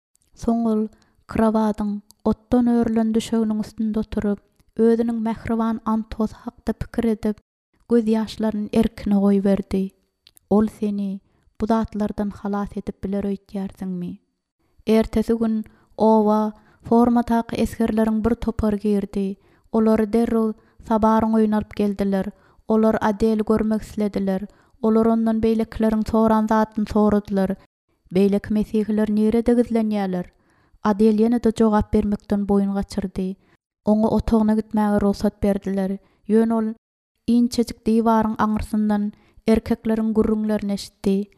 Soň ol krawadyň otdan örlen düşeginiň üstünde oturup özüniň mehriban Antos hakda pikir edip göz ýaşlaryny erkine goýberdi. "Ol seni bu zatlardan halas edip biler öýtýärsiňmi?" Ertesi gün owa formataky eskerleriň bir topar girdi. Olar derrew sabaryň oýnalyp geldiler. Olar Adeli görmek islediler. Olar ondan beýlekleriň soran zatyny soradylar. Beýlek Mesihler nirede gizlenýärler? Adel ýene de jogap bermekden boyun gaçyrdy. Oňa otagyna gitmäge ruhsat berdiler. Ýöne ol inçejik diýwaryň aňyrsyndan erkekleriň gürrüňlerini eşitdi.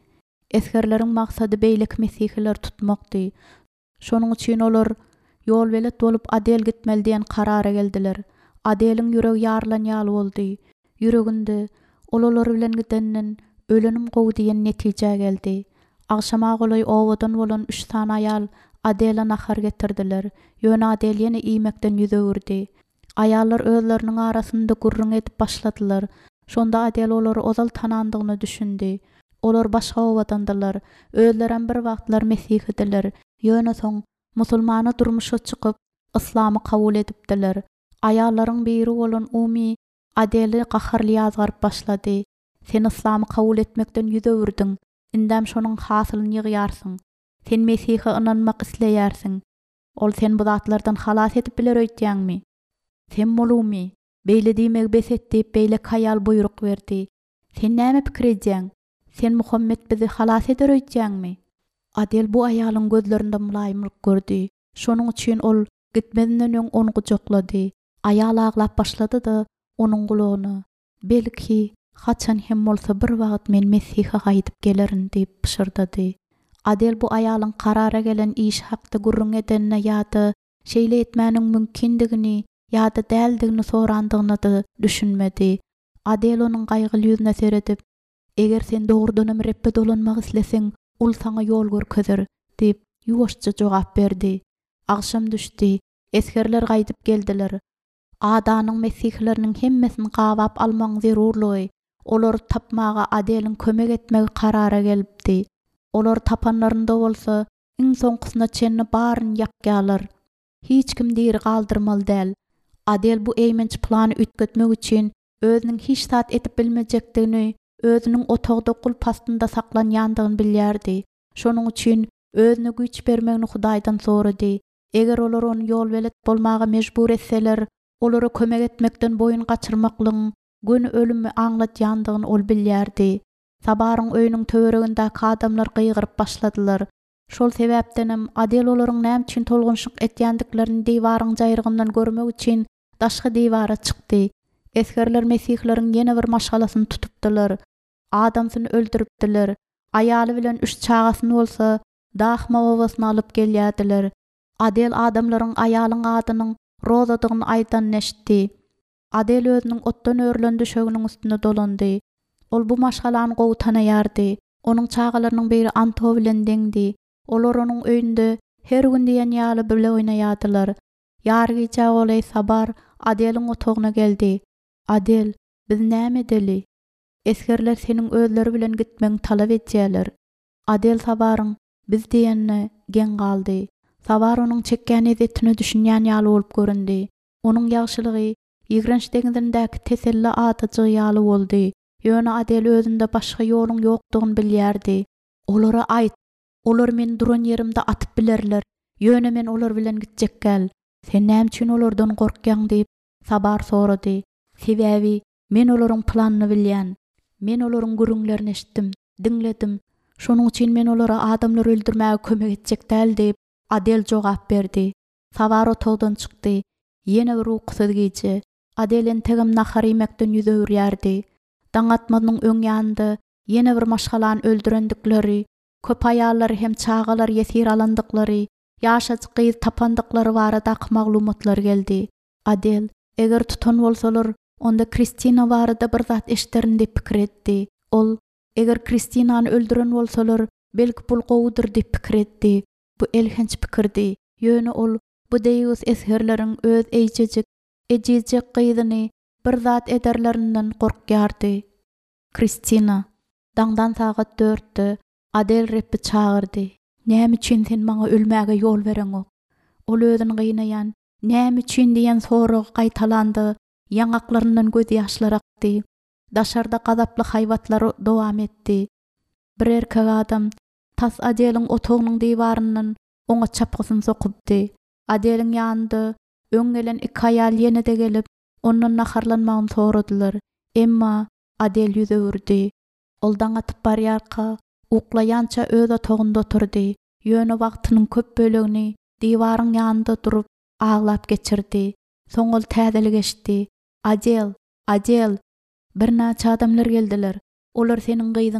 Eskerleriň maksady beýlek mesihiler tutmakdy. Şonuň üçin olar ýol belet bolup Adel gitmeli diýen karara geldiler. Adeliň ýüregi ýarlan ýaly boldy. Ýüreginde ol olar bilen gidenden ölenim gowy diýen netije geldi. Agşama golay owadan bolan üç tane aýal Adela nahar getirdiler. Ýöne Adel ýene iýmekden ýüzegirdi. Aýallar özleriniň arasynda gurrun edip başladylar. Şonda Adel olary ozal tanandygyny düşündi. Olar başga owadandylar. Özlerem bir wagtlar Mesihidiler. Ýöne soň musulmana durmuşa çykyp islamy kabul edipdiler. Aýallaryň biri bolan Umi Adeli gaharly ýazgaryp başlady. Sen islamy kabul etmekden ýüzegirdiň. Indäm şonuň hasylyny ýygýarsyň. Sen Mesihe inanmak isleýärsiň. Ol sen bu zatlardan halas edip biler öýtýäňmi? Sen molumi, beýle diýmek bes etdi, beýle kaýal buyruk berdi. Sen näme pikir edýäň? Sen Muhammed bizi halas eder öýtýäňmi? Adel bu aýalyň gözlerinde mulaýymlyk gördi. Şonuň üçin ol gitmedinden öň onu gujaklady. Aýal aglap başlady da onuň gulagyny belki haçan hem bolsa bir wagt men Mesihe gaýdyp gelerin diýip pişirdidi. Adel bu aýalyň karara gelen iş hakda gurrun edenine ýa-da şeýle etmäniň mümkindigini ýa-da däldigini sorandygyny da düşünmedi. Adel onuň gaýgyly ýüzüne seredip, eger sen dogrudanam reppe dolanmak isleseň, ul saňa ýol görkezer diýip ýuwaşça jogap berdi. Agşam düşdi. Eskerler gaýdyp geldiler. Adanyň mesihleriniň hemmesini gabap almaň zerurly. Olar tapmaga Adeliň kömek etmegi karara gelipdi. Olar tapanlarynda bolsa, iň soňkysına çenni baryn ýakýalar. Hiç kim diri galdyrmaly däl. Adel bu eýmenç plany ütgetmek üçin özüniň hiç zat etip bilmejekdigini, özüniň otagda kulp astynda saklanýandygyny bilýärdi. Şonuň üçin özüne güýç bermegini Hudaýdan sorady. Eger olar ony ýol belet bolmaga mejbur etseler, olara kömek etmekden boyun gaçyrmaklygyň gün ölümi aňlatýandygyny ol bilýärdi. Sabaryň öýüniň töwereginde adamlar gyýgyryp başladylar. Şol sebäpdenem Adel olaryň näme üçin tolgunçlyk etýändiklerini diýwaryň jaýrygyndan görmek üçin daşky diýwara çykdy. Eskerler Mesihleriň ýene bir maşgalasyny tutupdylar. Adamsyny öldüripdiler. Aýaly bilen üç çagasyny bolsa dahma owasyny alyp gelýärdiler. Adel adamlaryň aýalyň adynyň Rozadygyny aýdan neşdi. Adel özüniň otdan örlen düşeginiň üstüne dolandy. Ol bu maşgalany gowy tanaýardy. Onuň çagalarynyň biri Anto bilen deňdi. Olar onuň öýünde her gün diýen ýaly bilen oýnaýardylar. Ýargyça olay sabar Adeliň otagyna geldi. Adel, biz näme edeli? Eskerler seniň özleri bilen gitmeň talap etýärler. Adel sabaryň biz diýenne gen galdy. Sabar onuň çekkän ezetini düşünýän ýaly bolup göründi. Onuň ýagşylygy ýigrenç deňizindäki teselli atyjy ýaly boldy. Ýöne Adel özünde başga ýoluň ýokdugyny bilýärdi. Olara aýt, olar men duran ýerimde atyp bilerler. Ýöne men olar bilen gitjek gel. Sen näme üçin olardan gorkýaň diýip Sabar sorady. Sebäbi men olaryň planyny bilýän. Men olaryň gürüňlerini eşitdim, diňledim. Şonuň üçin men olara adamlar öldürmäge kömek etjek däl diýip Adel jogap berdi. Sabar otagdan çykdy. Ýene bir ukysyz gece. Adelen tegem nahar ýemekden ýüzegirýärdi. Daňatmanyň öň ýanynda ýene bir maşgalany öldürendikleri, köp aýallar hem çagalar ýesir alandyklary, ýaşaçyk gyz tapandyklary barada maglumatlar geldi. Adel, eger tutan bolsalar, onda Kristina barada bir zat eşiterin diýip pikir etdi. Ol, eger Kristinany öldüren bolsalar, belki bul gowudyr diýip pikir etdi. Bu elhenç pikirdi. Ýöne ol, bu deýüs esherleriň öz eýjejek, ejejek gyzyny bir zat ederlerinden gorkýardy. Kristina, daňdan sagat dörtde Adel reppi çağırdy. Näme üçin sen maňa ölmäge ýol bereňok? Ol özüni gynaýan, näme üçin diýen soragy gaýtalandy. Ýaňaklaryndan göz ýaşlary akdy. Daşarda gazaply haýwatlar dowam etdi. Bir erkek adam tas Adeliň otagynyň diýwaryndan oňa çapgysyny sokypdy. Adeliň ýanynda öň gelen iki aýal ýene de gelip ondan naharlanmagyny soradylar. Emma Adel ýüzegirdi. Ol daňa atyp barýarka, uklaýança öz otagynda oturdy. Ýöne wagtynyň köp bölegini diýwaryň ýanynda durup aglap geçirdi. Soň ol täzeli geçdi. Adel, Adel, bir näçe adamlar geldiler. Olar seniň gyzyňy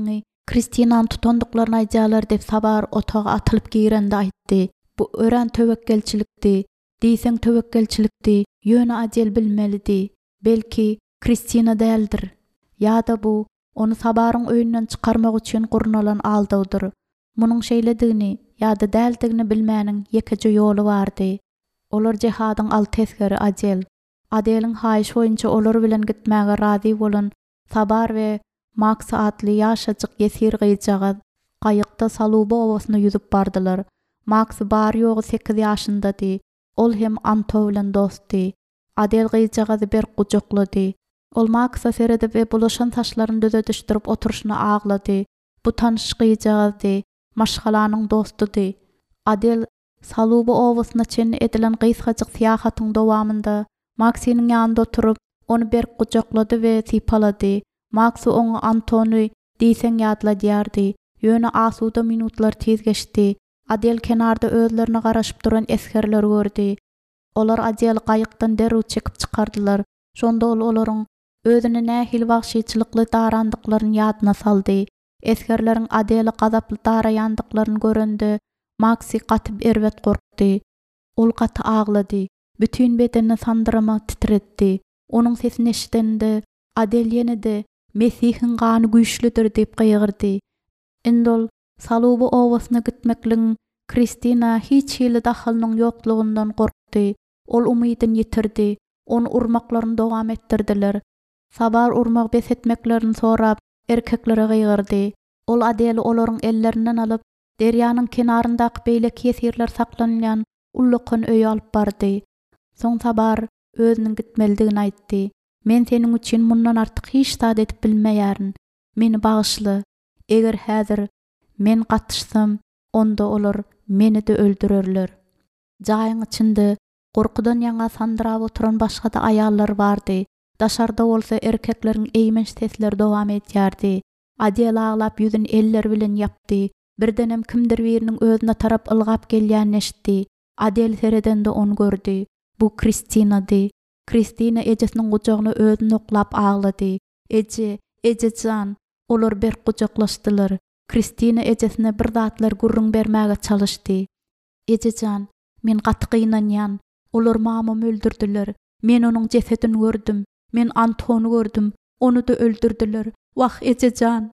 Kristina'nın tutandıklarını ayjalar dep sabar otağa atılıp girende aýtdy. Bu ören töwekkelçilikdi. Diýseň töwekkelçilikdi. Ýöne ajel bilmelidi. Belki Kristina däldir. Ýa-da bu onu sabaryň öýünden çykarmak üçin gurnalan aldawdyr. Munyň şeýledigini ýa-da däldigini bilmäniň ýekeje ýoly bardy. Olar jihadyň al tesgeri ajel. Adelyň haýyş boýunça olar bilen gitmäge razy bolan Sabar we Max adly ýaşajyk ýesir gyýjaga gaýykda Saluba owasyna ýüzüp bardylar. Max bar ýogy sekiz ýaşyndady. Ol hem Anto bilen dostdy. Adel gyýjaga bir gujaklady. Ol Max'a seredi we bulaşan saçlaryny düze düşdirip oturuşyna aglady. Bu tanış gyýjagady. Maşgalanyň dostudy. Adel Saluba owasyna çen edilen gysgaçyk syýahatyň dowamında Maxiň ýanynda oturup onu bir gujaklady we sypalady. Max oňa Antony diýseň ýadladýardy. Ýöne asuda minutlar tez geçdi. Adel kenarda özlerine garaşyp duran eskerler gördü. Olar Adel gaýykdan derru çekip çykardylar. Şonda ol olaryň özüne nähil wagşyçylykly darandyklaryny ýadyna saldy. Eskerleriň Adely gazaply daraýandyklaryny görende Maxy gatyp erwet gorkdy. Ol gaty aglady. Bütün bedenini sandyrama titretdi. Onuň sesini eşitende Adel ýene-de Mesihiň gany güýçlüdir dep gaýgyrdy. Indol Saluba owasyna gitmekliň Kristina hiç hili dahalynyň ýoklugyndan gorkdy. Ol umydyn ýitirdi. Onu urmaklaryny dowam etdirdiler. Sabar urmak bes etmeklerini sorap erkeklere gaýgyrdy. Ol Adely olaryň ellerinden alyp derýanyň kenaryndaky beýlek ýesirler saklanýan ullukyn öýe alyp bardy. Soň Sabar özüniň gitmelidigini aýtdy. Men seniň üçin mundan artyk hiç zat edip bilmeýärin. Meni bagyşly. Eger häzir men gatışsam, onda olar meni de öldürerler. Jaýyň içinde gorkudan ýaňa sandyrap oturan başga da aýallar bardy. Daşarda bolsa erkekleriň eýmenç sesleri dowam etýärdi. Adel aglap ýüzüni eller bilen ýapdy. Birdenem kimdir biriniň özüne tarap ılgap gelýänini eşitdi. Adel seredende onu gördü. Bu Kristina'dy. Kristina ejesiniň gujagyna özüni oklap aglady. Eje, ejejan. Olar bir gujaklaşdylar. Kristina ejesine bir zatlar gurrun bermäge çalyşdy. Ejejan, men gaty gynanýan. Olar mamamy öldürdiler. Men onuň jesedini gördüm. Men Antony gördüm. Onu da öldürdiler. Wah ejejan.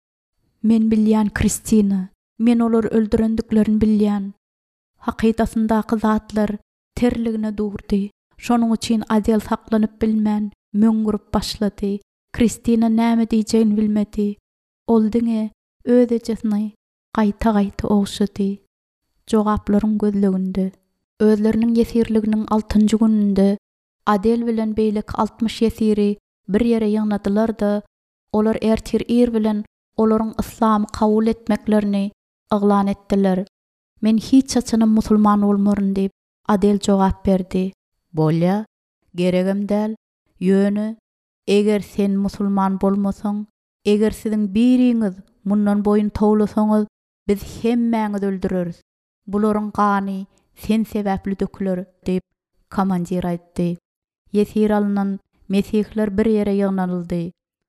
Men bilýän Kristina. Men olar öldürendiklerini bilýän. Hakytasyndaky zatlar terligine durdy. Şonuň üçin Adel saklanyp bilmän, möňgürüp başlady. Kristina näme diýjegini bilmedi. Ol diňe öz ejesini gaýta-gaýta ogşady. Jogaplaryň gözleginde. Özleriniň ýesirliginiň altynjy gününde Adel bilen beýlek altmış ýesiri bir ýere ýygnadylar-da, olar ertir ir bilen olaryň islamy kabul etmeklerini yglan etdiler. Men hiç açanam musulman bolmaryn diýip Adel jogap berdi. Bolýa, geregem däl. Ýöne, eger sen musulman bolmasaň, eger siziň biriňiz mundan boyun towlasaňyz, biz hemmäňiz öldüreriz. Bularyň gany sen sebäpli döküler diýip komandir aýtdy. Ýesir alynan mesihler bir ýere ýygnaldy.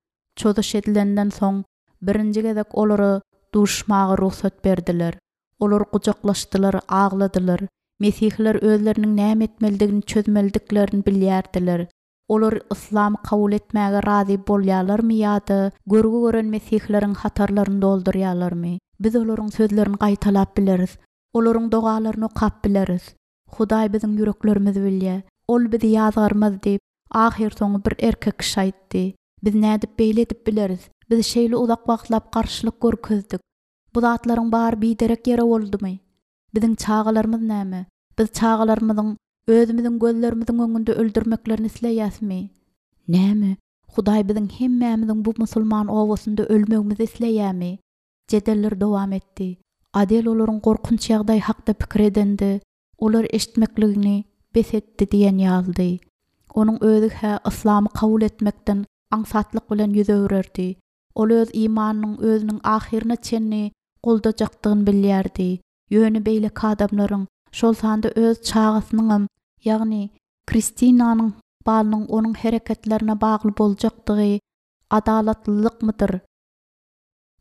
Çoduş edilenden soň birinji gezek olary duşmagy ruhsat berdiler. Olar gujaklaşdylar, agladylar. Mesihler özleriniň näme etmelidigini çözmeldiklerini bilýärdiler. Olar islamy kabul etmäge razy bolýarlarmy ýa-da görgü gören mesihleriň hatarlaryny doldurýarlarmy? Biz olaryň sözlerini gaýtalap bileriz. Olaryň dogalaryny okap bileriz. Hudaý biziň yüreklerimizi bilýär. Ol bizi ýazgarmaz diýip ahir soňy bir erkek kişi aýtdy. Biz nädip beýle edip bileriz. Biz şeýle uzak wagtlap garşylyk görkezdik. Bu zatlaryň bary biderek ýere boldumy? Biziň çağalarymyz näme? Biz çağalarymyzyň özümiziň gözlerimiziň öňünde öldürmeklerini isleýäsmi? Näme? Hudaý biziň hemmämiziň bu musulman owasynda ölmegimizi isleýärmi? Jedeller dowam etdi. Adel olaryň gorkunç ýagdaý hakda pikir edende, olar eşitmekligini bes etdi diýen ýaldy. Onuň özü hä islamy kabul etmekden aňsatlyk bilen ýüzörerdi. Ol öz imanynyň özüniň ahirine çenni goldajakdygyny bilýärdi. Ýöne beýlek adamlaryň şol sanda öz çağasynyň, ýagny Kristinanyň balynyň onuň hereketlerine bagly boljakdygy adalatlylykmydyr?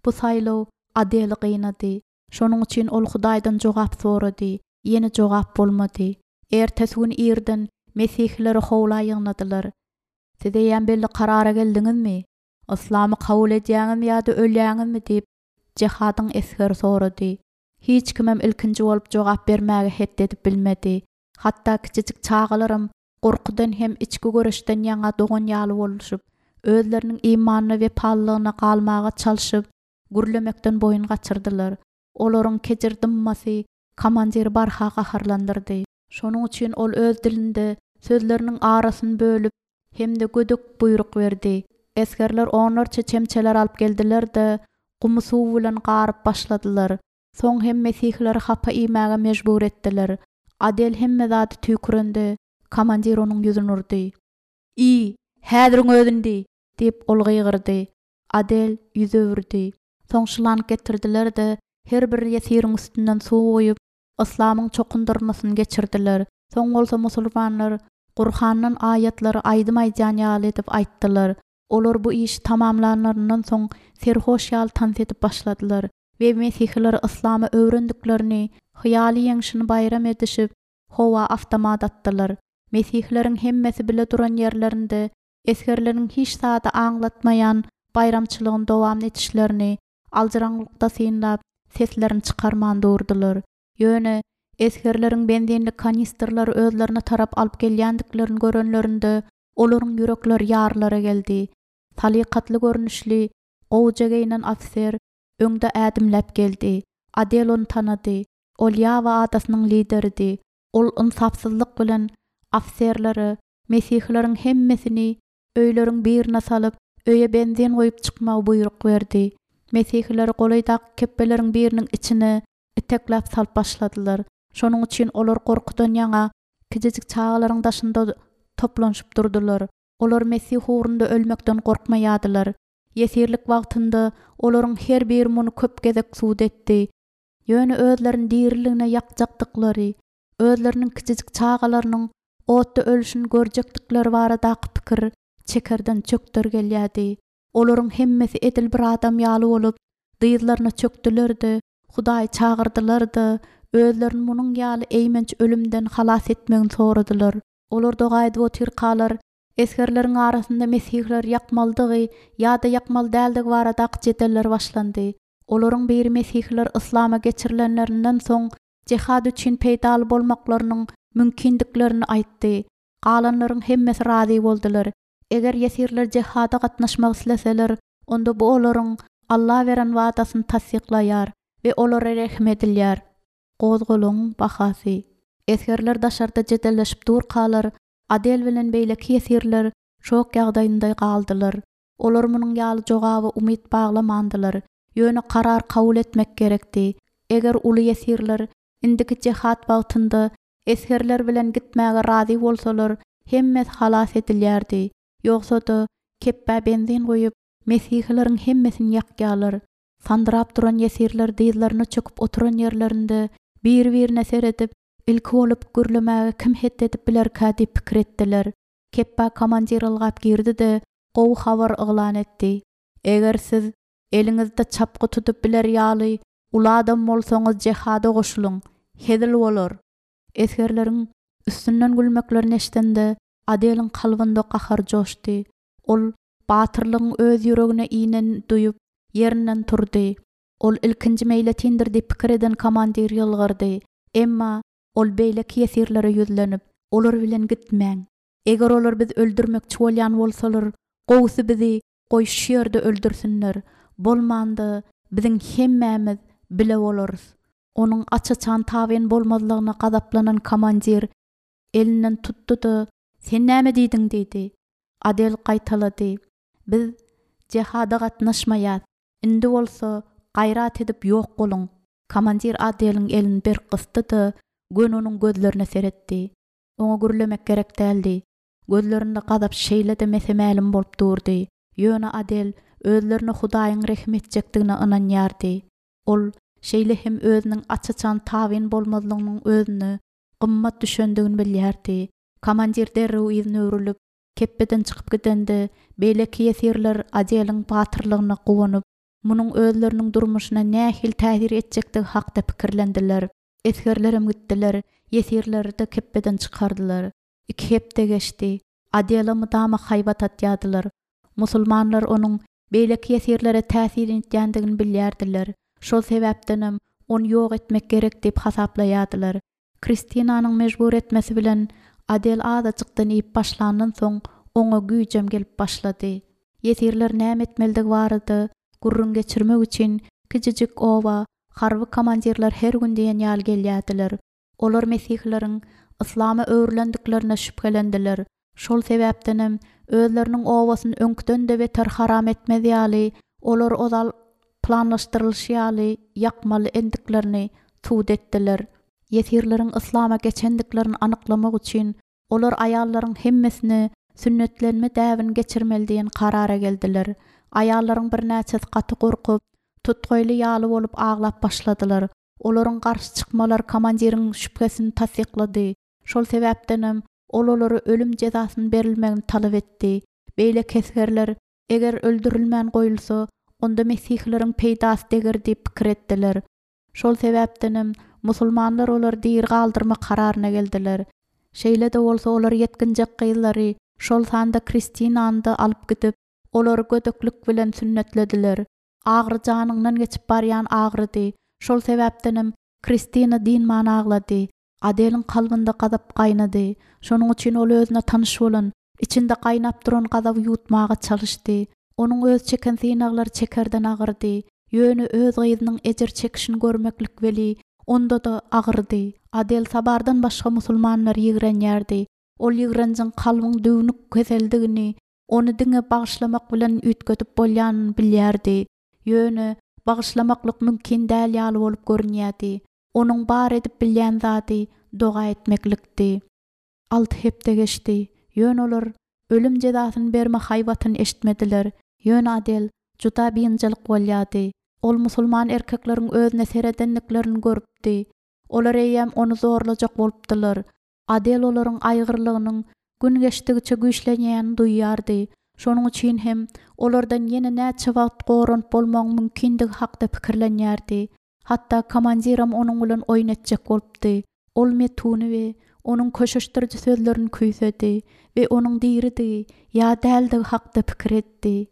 Bu saýlaw Adely gynady. Şonuň üçin ol Hudaýdan jogap sorady. Ýene jogap bolmady. Ertesi gün irden Mesihleri howla ýygnadylar. Size ýa belli karara geldiňizmi? Islamy kabul edýäňizmi ýa-da ölýäňizmi diýip jihadyň esgeri sorady. Hiç kimem ilkinji bolup jogap bermäge het edip bilmedi. Hatda kiçik çağalarym gorkudan hem içki görüşden ýaňa dogan ýaly boluşyp, özleriniň imanyny we pallygyna galmaga çalyşyp, gürlemekden boyun gaçyrdylar. Olaryň kejir dymmasy komandir barha gaharlandyrdy. Şonuň üçin ol öz dilinde sözleriniň arasyny bölüp hemde gödük buyruk berdi. Eskerler onlarça çemçeler alıp geldiler-de gumy suw bilen garyp başladylar. Soň hem Mesihleri hapa iýmäge mejbur etdiler. Adel hemme zady tüýkürendi. Komandir onuň ýüzüne urdy. "İ, häziriň özündi" diýip ol gygyrdy. Adel ýüze öwürdi. Soň şylanyk getirdiler-de her bir ýesiriň üstünden suw goýup islamyň çokundurmasyny geçirdiler. Soň bolsa musulmanlar Qur'anyň aýatlary aýdym-aýdan ýaly edip aýtdylar. Olar bu iş tamamlanandan soň serhoş ýaly tans edip başladylar we Mesihler islamy öwrendiklerini hyýaly ýeňşini bayram edişip howa awtomat atdylar. Mesihleriň hemmesi bile duran ýerlerinde eskerleriň hiç sada aňlatmaýan bayramçylygyny dowam etişlerini aljaranlykda synlap seslerini çykarman durdular. Ýöne eskerleriň benzinli kanisterler özlerine tarap alyp gelýändiklerini görenlerinde olaryň ýürekleri ýarlara geldi. Talyqatly görnüşli gowja geynen ofser öňde ädimläp geldi. Adel onu tanady. Ol ýawa adasynyň lideridi. Ol insafsyzlyk bilen ofserleri Mesihleriň hemmesini öýleriň birine salyp öýe benzin goýup çykmagy buyruk berdi. Mesihleri golaýdak keppeleriň biriniň içine itekläp salyp başladylar. Şonuň üçin olar gorkudan ýaňa kijijik çağalaryň daşynda toplanyşyp durdular. Olar Mesih uğrunda ölmekden gorkmaýadylar. Ýesirlik wagtynda olaryň her biri muny köp gezek suwd etdi. Ýöne özleriniň diriligine ýakjakdyklary, özleriniň kijijik çağalarynyň otda ölüşini görjekdikleri barada pikir çekerden çöktür gelýärdi. Olaryň hemmesi edil bir adam ýaly bolup, dyýlaryna çöktülerdi, Hudaý çagyrdylardy, özlerini munyň ýaly eýmenç ölümden halas etmegini soradylar. Olar dogaýdy o tirkalar eskerleriň arasynda Mesihler ýakmaldygy ýa-da ýakmal däldi barada jedeller başlandy. Olaryň biri Mesihler islama geçirilenlerinden soň jihad üçin peýdaly bolmaklarynyň mümkindiklerini aýtdy. Galanlaryň hemmesi razy boldylar. Eger ýesirler jihada gatnaşmak isleseler, onda bu olaryň Allah beren wadasyny tasdiklaýar we olara rahmet edilýär. Gozgoluň bahasy. Eskerler daşarda jedelleşip durkalar. Adel bilen beýleki ýesirler şok ýagdaýynda galdylar. Olar munyň ýaly jogaby umyt baglamandylar. Ýöne karar kabul etmek gerekdi. Eger uly ýesirler indiki jihad wagtynda eskerler bilen gitmäge razy bolsalar, hemmet halas edilýärdi. Ýogsa da keppe benzin goýup Mesihleriň hemmesini ýakýalar. Sandyrap duran ýesirler dyýlaryna çöküp oturan ýerlerinde bir-birine seredip ilki bolup gürlemäge kim het edip bilerkä diýip pikir etdiler. Keppe komandir ylgap girdi-de gowy habar yglan etdi. Eger siz eliňizde çapgy tutup biler ýaly ula adam bolsaňyz jihada goşulyň, hedil bolar. Eskerleriň üstünden gülmeklerini eşitende Adelyň kalbynda gahar joşdy. Ol batyrlygyň öz ýüregine iýnen duýup ýerinden turdy. Ol ilkinji meýle tindirdi pikir eden komandir ýylgyrdy. Emma ol beýleki ýesirlere ýüzlenip, olar bilen gitmäň. Eger olar biz öldürmekçi bolýan bolsalar, gowsy bizi goý şu ýerde öldürsinler. Bolmandy, biziň hemmämiz bile bolarys. Onuň açaçan tabyn bolmazlygyna gazaplanan komandir elinden tutdy-da "Sen näme diýdiň?" diýdi. Adel gaýtalady. "Biz jihada gatnaşmaýas. Indi bolsa gaýrat edip ýok boluň." Komandir Adelyň elini bir gysdy-da gönüniň gözlerine seretdi. Oňa gürlemek gerek däldi. Gözlerinde gazap şeýle de mesemälim bolup durdy. Ýöne Adel özlerine Hudaýyň rahmet edjekdigine ynanýardy. Ol şeýle hem özüniň açaçan tabyn bolmazlygynyň özüne gymmat düşendigini bilýärdi. Komandir derrew ýüzüne öwrülip keppeden çykyp gidende beýleki ýesirler Adelyň batyrlygyna gowanyp Munun özleriniň durmuşyna nähil täsir etjekdigi hakda pikirlendiler. Esgerlerim gitdiler, yesirleri keppeden çıkardılar. İki hepde geçti. Adela mudama haybat atyadılar. Musulmanlar onun beýleki yesirlere täsir etýändigini bilýärdiler. Şol sebäpdenem onu ýok etmek gerek diýip hasaplaýardylar. Kristinanyň mejbur etmesi bilen Adel adajykdan iýip başlandan soň oňa güýjem gelip başlady. Yesirler näme etmeligi bardy? Gurrun geçirmek üçin kijijik owa, harby komandirler her gün diýen ýal gelýärdiler. Olar Mesihleriň islama öwrülendiklerine şüphelendiler. Şol sebäpdenem özleriniň owasyny öňkden de beter haram etmedi ýaly, olar ozal planlaşdyrylşy ýaly ýakmaly endiklerini tuğd etdiler. Yesirleriň islama geçendiklerini anyklamak üçin olar aýallaryň hemmesini sünnetlenme däwini geçirmeli diýen karara geldiler. Aýallaryň bir näçesi gaty gorkup, tutgoýly ýaly bolup aglap başladylar. Olaryň garşy çykmalar komandiriň şüphesini tasdiklady. Şol sebäpdenem ol olary ölüm jezasyny berilmegini talap etdi. Beýle kesgerler eger öldürilmän goýulsa, onda Mesihleriň peýdasy deger diýip pikir etdiler. Şol sebäpdenem musulmanlar olar diýir galdyrma kararyna geldiler. Şeýle de bolsa olar yetkinjek gyýlary şol sanda Kristinany da alyp gidip olar gödöklük bilen sünnetlediler. Agry janyňdan geçip barýan agrydy. Şol sebäpdenem Kristina din man aglady. Adeliň kalbynda gazap gaýnady. Şonuň üçin ol özüne tanyş bolan, içinde gaýnap duran gazaby ýutmaga çalyşdy. Onuň öz çeken synaglary çekerden agyrdy. Ýöne öz gyzynyň ejer çekişini görmeklik weli onda da agyrdy. Adel sabardan başga musulmanlar ýigrenýärdi. Ol ýigrenjiň kalbyň düwnük keseldigini, onu diňe bagyşlamak bilen ütgötüp bolýanyny bilýärdi. Ýöne bagyşlamaklyk mümkin däl ýaly bolup görünýärdi. Onuň bar edip bilýän zady doga etmeklikdi. Alt hepde geçdi. Ýöne olar ölüm jezasyny berme haýbatyny eşitmediler. Ýöne Adel juda biňjelik bolýardy. Ol musulman erkekleriň özüne seredenliklerini görüpdi. Olar eýem onu zorlajak bolupdylar. Adel olaryň aýgyrlygynyň gün geçdigiçe güýçlenýäni duýýardy. Şonuň üçin hem olardan ýene näçe wagt goranyp bolmagy mümkindigi hakda pikirlenýärdi. Hatta komandiram onuň bilen oýun etjek bolupdy. Ol Metuny we onuň köşeşdiriji sözlerini küýsedi we onuň diýridi ýa däldigi hakda pikir etdi.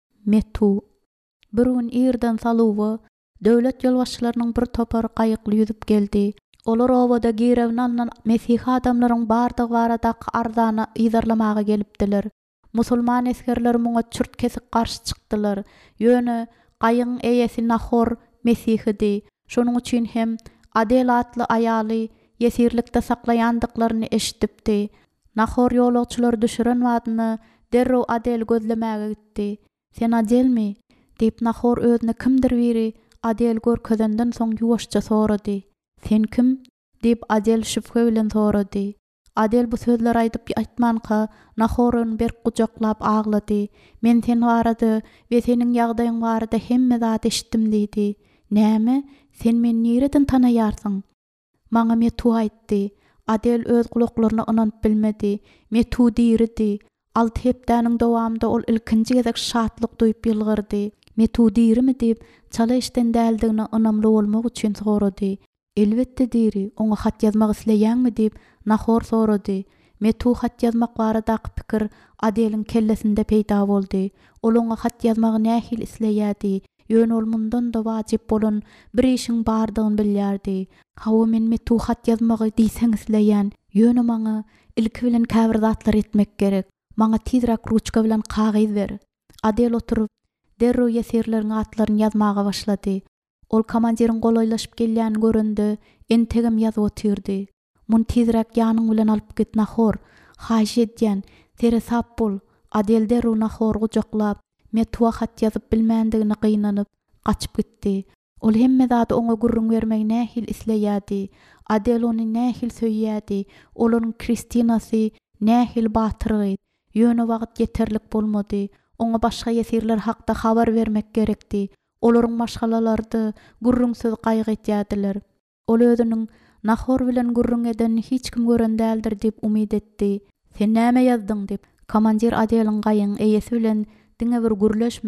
Metu bir gün ýerden saluwy döwlet ýolbaşçylarynyň bir topar gaýykly ýüzüp geldi. Olar owada girewini alan Mesih adamlaryň bardygy barada arzany ýyzarlamaga gelipdiler. Musulman eskerler muňa çürt kesik garşy çykdylar. Ýöne gaýyň eýesi Nahor Mesihidi. Şonuň üçin hem Adel atly aýaly yesirlikde saklaýandyklaryny eşitipdi. Nahor ýolagçylar düşüren wadyny derrew Adel gözlemäge gitdi. Sen Adelmi? Diýip Nahor özüne kimdir biri Adel görkezenden soň ýuwaşça sorady. Sen kim? Diýip Adel şüphe bilen sorady. Adel bu sözler aýdyp aýtmanka Nahoryň bir gujaklap aglady. Men sen barada we seniň ýagdaýyň barada hemme zat eşitdim diýdi. Näme? Sen meni nereden tanaýarsyň? Maňa Metu aýtdy. Adel öz gulaklaryna inanyp bilmedi. Metu diýridi. Alt hepdäniň dowamında ol ilkinji gezek şatlyk duýup ýylgyrdy. Metu diýrimi diýip çala işden däldigine inamly bolmak üçin sorady. Elbetde diýri, oňa hat ýazmak isleýänmi diýip Nahor sorady. Metu hat ýazmak barada pikir Adeliň kellesinde peýda boldy. Ol oňa hat ýazmagy nähil isleýärdi. Ýöne ol mundan da wajyp bolan bir işiň bardygyny bilýärdi. Hawa men Metu hat ýazmagy diýseň isleýän, ýöne maňa ilki bilen käbir zatlar etmek gerek. Maňa tizrak ruçka bilen kagyz ber. Adel oturup derrew yesirleriň atlaryny ýazmaga başlady. Ol komandiriň golaýlaşyp gelýäni görende entegem ýazyp otyrdy. Mun tizrak ýanyň bilen alyp git Nahor. Haýş edýän, tere sap bol. Adel derrew Nahor gujaklap Metuwa hat ýazyp bilmändigine gynanyp gaçyp gitdi. Ol hemme zady oňa gurrun bermegi nähil isleýärdi. Adel ony nähil söýýärdi. Olaryň Kristinasy nähil batyrgy. Ýöne wagt yeterlik bolmady. Oňa başga yesirler hakda habar bermek gerekdi. Olaryň maşgalalardy gurrun söz gaýgy etýärdiler. Ol özüniň Nahor bilen gurrun eden hiç kim gören däldir diýip umyd etdi. Sen näme ýazdyň diýip komandir Adeliň gaýyň eýesi bilen diňe bir gürleşmän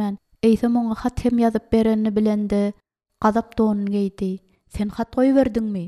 Eýsem oňa hat hem ýazyp berenini bilendi, gazap donun geýdi. Sen hat goýberdiňmi?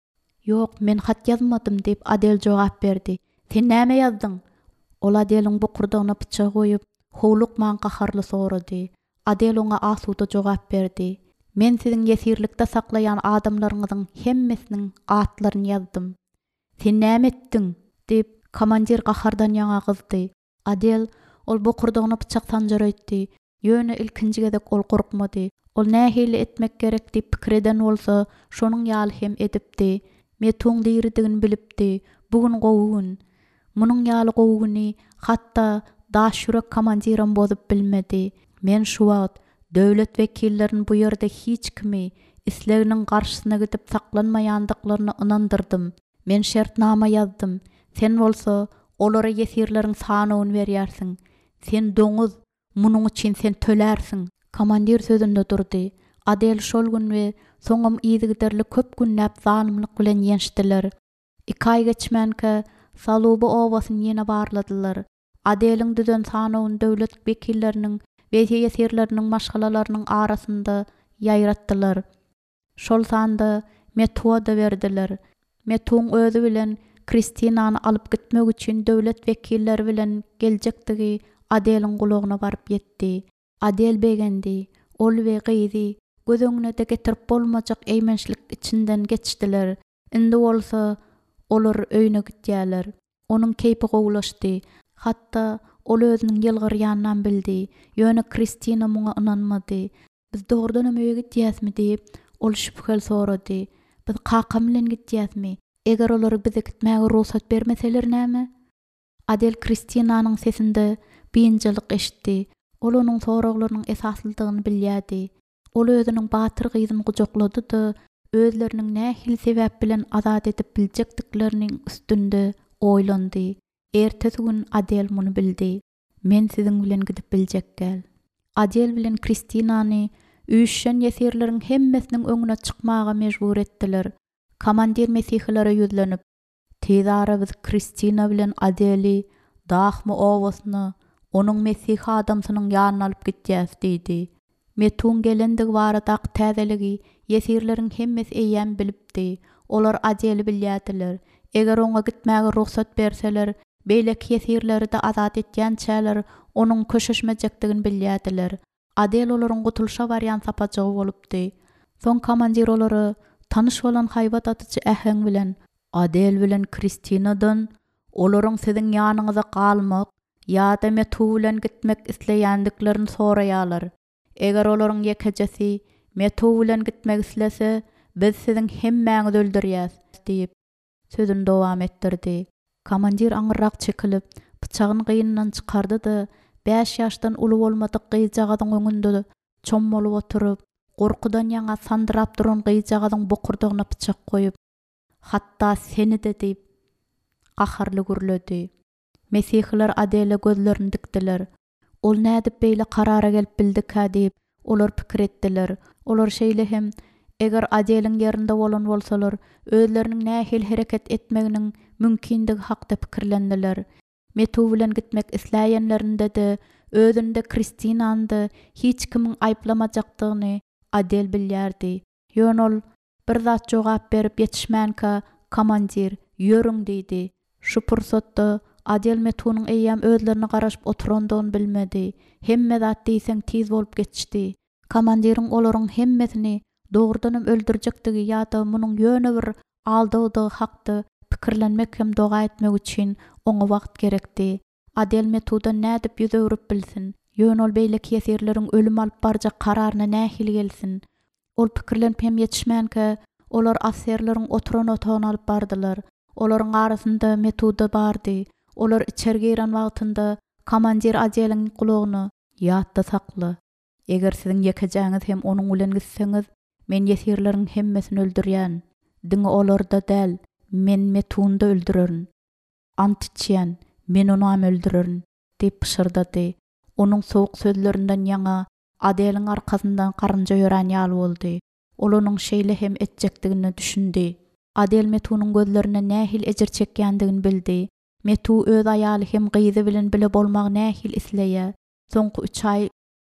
Ýok, men hat ýazmadym diýip Adel jogap berdi. Sen näme ýazdyň? Ol Adelyň bukurdygyna bıçak goýup, howlukman gaharly sorady. Adel oňa asuda jogap berdi. Men siziň ýesirlikde saklaýan adamlaryňyzyň hemmesiniň atlaryny ýazdym. Sen näme etdiň? diýip komandir gahardan ýaňa gyzdy. Adel ol bukurdygyna bıçak sanjar etdi. Ýöne ilkinji gezek ol gorkmady. Ol nähili etmek gerek diýip pikirden bolsa, şonuň ýaly hem edipdi. Metuň diýirdigini bilipdi. Bugün gowun. Munyň ýaly gowuny hatda daş ýürek komandiram bozup bilmedi. Men şu wagt döwlet wekillerini bu ýerde hiç kimi isleginiň garşysyna gidip saklanmaýandyklaryny ynandyrdym. Men şertnama ýazdym. Sen bolsa olara ýesirleriň sanawyny berýärsiň. Sen doňuz, munyň üçin sen tölärsiň. Komandir sözünde durdy. Adel şol gün we soňam ýygyderli köp günläp zalymlyk bilen ýenişdiler. Iki ay geçmänke Saluby owasyny ýene barladylar. Adeliň düzen sanawyny döwlet wekilleriniň we ýesirleriniň maşgalalarynyň arasynda ýaýratdylar. Şol sanda Metuwa da berdiler. Metuň özü bilen Kristinany alyp gitmek üçin döwlet wekilleri bilen geljekdigi Adeliň gulagyna baryp ýetdi. Adel begendi, ol we gyzy göz öňüne de getirip bolmajak eýmençlik içinden geçdiler. Indi bolsa olar öýüne gitýärler. Onuň keýpi gowlaşdy. Hatda ol özüniň ýylgyrýandan bildi. Ýöne Kristina muňa ynanmady. Biz dogrudan öýe gitýäsmi diýip ol şüphel sorady. Biz kakam bilen gitýäsmi? Eger olar bize gitmäge ruhsat bermeseler näme? Adel Kristinanyň sesinde biýinçilik eşitdi. Ol onuň soraglarynyň esaslydygyny bilýärdi. Ol özüniň batyr gyzyny gujoklady-da özleriniň nähili sebäp bilen azat edip biljekdikleriniň üstünde oýlandy. Ertesi gün Adel muny bildi. Men siziň bilen gidip biljek gel. Adel bilen Kristinany üýşen ýesirleriň hemmesiniň öňüne çykmaga mejbur etdiler. Komandir mesihilere ýüzlenip, "Tez ara biz Kristina bilen Adeli dahmy owasyny onuň mesih adamsynyň ýanyna alyp gitjäs" diýdi. Metuň gelendigi barada täzeligi ýesirleriň hemmesi eýän bilipdi. Olar Adeli bilýärdiler. Eger oňa gitmäge ruhsat berseler, beýleki ýesirleri de azat etýän çäler onuň köşeşmejekdigini bilýärdiler. Adel olaryň gutulşa barýan sapajagy bolupdy. Soň komandir olary tanış bolan haýbat atyjy äheň bilen Adel bilen Kristinadan olaryň siziň ýanyňyza galmak ýa-da Metu bilen gitmek isleýändiklerini soraýarlar. Eger olaryň ýekejesi Metu bilen gitmek islese, biz siziň hemmäňizi öldürýäs diýip sözüni dowam etdirdi. Komandir aňyrak çekilip, bıçagyny gynyndan çykardy-da, beş ýaşdan uly bolmadyk gyjagadyň öňünde çommalyp oturup, gorkudan ýaňa sandyrap duran gyjagadyň bukurdygyna bıçak goýup, "Hatda seni de" diýip gaharly gürledi. Mesihler Adele gözlerini dikdiler. Ol nädip beýle karara gelip bildik-ha diýip olar pikir etdiler. Olar şeýle hem eger Adeliň ýerinde bolan bolsalar, özleriniň nähil hereket etmeginiň mümkindigi hakda pikirlendiler. Metu bilen gitmek isläýänlerinde de özünde Kristinandy hiç kimiň aýplamajakdygyny Adel bilýärdi. Ýöne ol bir zat jogap berip ýetişmänkä komandir ýörüň diýdi. Şu pursatda Adel Metunyň eýýäm özlerini garaşyp oturandygyny bilmedi. Hemme zat diýseň tiz bolup geçdi. Komandiriň olaryň hemmesini dogrudanam öldürjekdigi ýa-da munyň ýöne bir aldygydy hakda pikirlenmek hem doga etmek üçin oňa wagt gerekdi. Adel Metudan nädip ýüze öwrüp bilsin? Ýöne ol beýleki ýesirleriň ölüm alyp barjak kararyna nähil gelsin? Ol pikirlenip hem ýetişmänkä olar asserleriň oturan otagyna alyp bardylar. Olaryň arasynda Metuda bardy. Olar içeri giren wagtynda komandir Adeliň gulagyny ýatda sakla. Eger siziň ýekejeňiz hem onuň bilen gitseňiz, men ýesirleriň hemmesini öldürýän. Diňe olarda däl, men Metunda öldürerin. Ant içýän, men onu öldürerin diýip pışırdady. Onuň sowuk sözlerinden ýaňa Adeliň arkasyndan karynja ýören ýaly boldy. Ol onuň şeýle hem etjekdigini düşündi. Adel Metunyň gözlerine nähil ejir çekýändigini bildi. Metu öz aýaly hem gyzy bilen bile bolmagy nähil isleýär. Soňky üç ay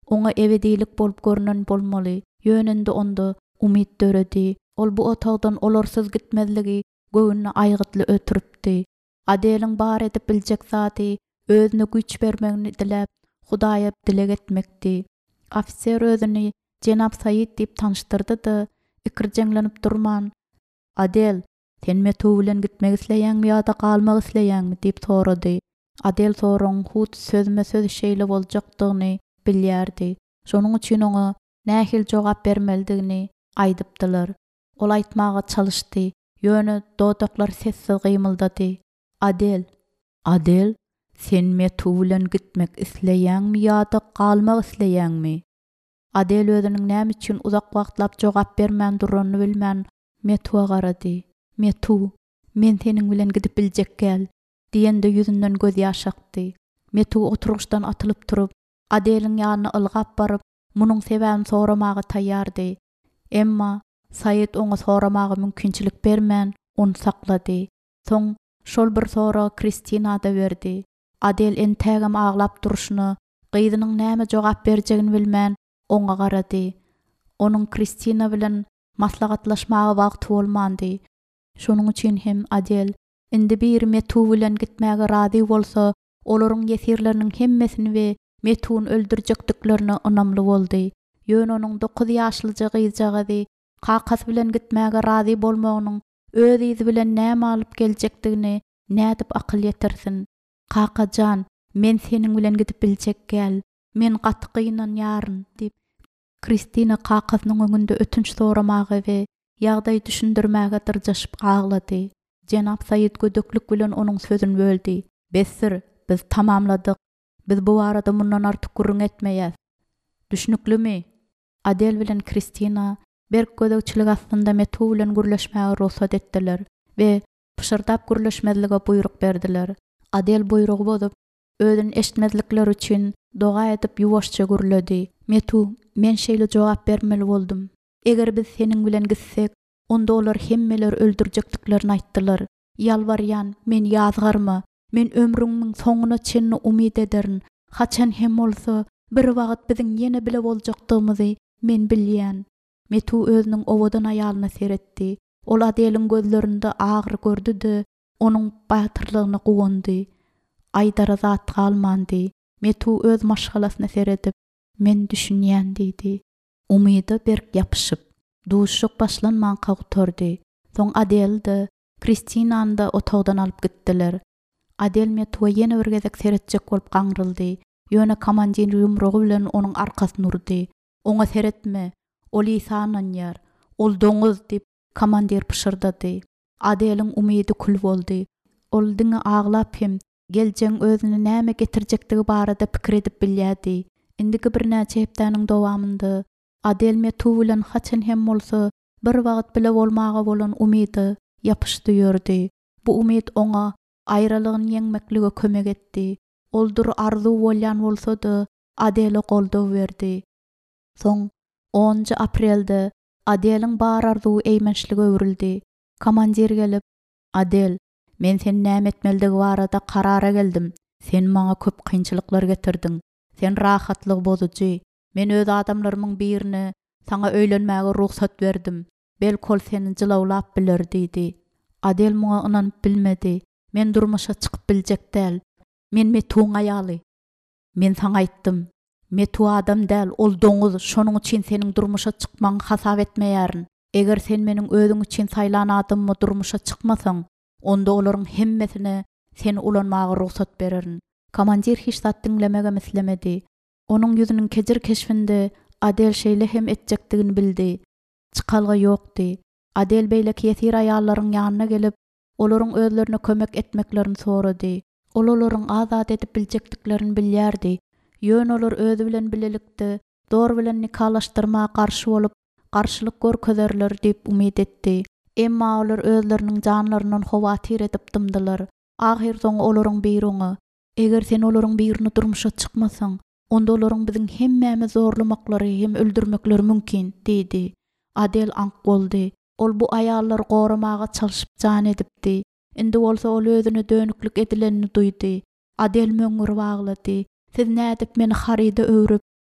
Oňa ebedilik bolup görünen bolmaly. Ýönünde onda umyt döredi. Ol bu otagdan olarsyz gitmezligi göwnüne aýgytly ötüripdi. Adelyň bar edip biljek zaty özüne güç bermegini dilep Hudaýa dilek etmekdi. Ofisier özüni Jenap Saýid diýip tanıştyrdy-da, ikirjeňlenip durman, Adel, sen Metu bilen gitmek isleýäňmi ýa-da galmak isleýäňmi diýip sorady. Adel soraň hut sözme söz şeýle boljakdygyny bilýärdi. Şonuň üçin oňa nähil jogap bermelidigini aýdypdylar. Ol aýtmaga çalyşdy. Ýöne dodaklar sessiz gymyldady. Adel, Adel, sen Metu bilen gitmek isleýäňmi ýa-da galmak isleýäňmi? Adel özüniň näme üçin uzak wagtlap jogap bermän duranyny bilmän Metu'a garady. Metu, men seniň bilen gidip biljek gel, diýende ýüzünden göz ýaş akdy. Metu oturuşdan atylyp turup, Adelyň ýanyna ylgap baryp, munyň sebäbini soramagy taýýardy. Emma Saýid oňa soramagy mümkinçilik bermän, onu saklady. Soň şol bir sora Kristina da berdi. Adel entägem aglap duruşyny, gyzynyň näme jogap berjegini bilmän oňa garady. Onuň Kristina bilen maslahatlaşmagy wagty bolmandy. Şonuň üçin hem Adel indi bir Metu bilen gitmäge rady bolsa, olaryň ýesirleriniň hemmesini we Metu'ny öldürjekdiklerini ynamly boldy. Ýöne onuň dokuz ýaşlyja gyzjagady Kakas bilen gitmäge rady bolmagynyň öz izi bilen näme alyp geljekdigini nädip akyl ýetirsin. Kakajan, men seniň bilen gidip biljek gel, men gatkynan ýaryn diýip Kristina Kakasynyň öňünde ötünç soramagy we ýagdaý düşündirmäge dyrjaşyp aglady. Jenap Saýid gödöklük bilen onuň sözüni böldi. Besir, biz tamamladyk. Biz bu arada mundan artyk gurrun etmeýäs. Düşnüklümi? Adel bilen Kristina berk gödökçilik aslında Metu bilen gürleşmäge ruhsat etdiler we pışırdap gürleşmezlige buyruk berdiler. Adel buyrugy bozup, özüni eşitmezlikler üçin doga edip ýuwaşça gürledi. Metu, men şeýle jogap bermeli boldum. Eger biz seniň bilen gitsek, onda olar hemmeler öldürjekdiklerini aýtdylar. Ýalbarýan, men ýazgarma, men ömrüňiň soňuna çenni umyt ederin. Haçan hem bolsa, bir wagt biziň ýene bile boljakdygymyzy men bilýän. Metu özüniň owadan aýalyna seretdi. Ol Adelyň gözlerinde agyr gördü-de, onuň batyrlygyny guwandy. Aýdara zat galmandy. Metu öz maşgalasyna seretip, men düşünýän diýdi. Umydy berk ýapyşyp, duşuk başlanman gagtordy. Soň Adel-de, Kristinany da otagdan alyp gitdiler. Adel Metu'a ýene bir gezek seretjek bolup gaňryldy. Ýöne komandir ýumrugy bilen onuň arkasyny urdy. Oňa seretme, ol İsananýar, ol doňuz diýip komandir pışırdady. Adelyň umydy kül boldy. Ol diňe aglap hem geljeň özüne näme getirjekdigi barada pikir edip bilýärdi. Indiki bir näçe hepdäniň dowamynda Adel Metu bilen haçan hem bolsa bir wagt bile bolmagy bolan umydy ýapyşdy ýördi. Bu umyt oňa aýralygyny ýeňmeklige kömek etdi. Oldur arzu bolýan bolsa-da Adele goldaw berdi. Soň onuncu aprelde Adelyň bar arzuwy eýmençlige öwrildi. Komandir gelip, Adel, men sen näme etmeldigi barada karara geldim. Sen maňa köp kynçylyklar getirdiň. Sen rahatlyk bozuji. Men öz adamlarymyň birini saňa öýlenmäge ruhsat berdim. Belki ol seni jylawlap biler diýdi. Adel muňa ynanyp bilmedi. Men durmuşa çykyp biljek däl. Men Metu'ň aýaly. Men saňa aýtdym. Metu adam däl, ol doňuz, şonuň üçin seniň durmuşa çykmaň hasap etmeýärin. Eger sen meniň özüň üçin saýlan adammy durmuşa çykmasaň, onda olaryň hemmesine seni ulanmagy ruhsat bererin. Komandir hiç zat dinlemege mislemedi. Onuň ýüzüniň kejir keşfinde Adel şeýle hem etjekdigini bildi. Çykalga ýokdy. Adel beýle kesir aýallaryň ýanyna gelip, olaryň özlerine kömek etmeklerini sorady. Ol olaryň azat edip biljekdiklerini bilýärdi. Ýöne olar özü bilen bilelikde, dor bilen nikalaşdyrmaga garşy bolup, garşylyk görkezerler diýip umyt etdi. Emma olar özleriniň janlarynyň howatyr edip dymdylar. Ahir soň olaryň biriňi, eger sen olaryň birini durmuşa çykmasaň, onda olaryň biziň hemmämiz zorlamaklary hem öldürmekleri mümkin, diýdi. Adel ank boldy. Ol bu aýallar goramaga çalyşyp jan edipdi. Indi bolsa ol özüne dönüklük edilenini duydy. Adel möňür baglady. Siz nädip meni harida öwrüp,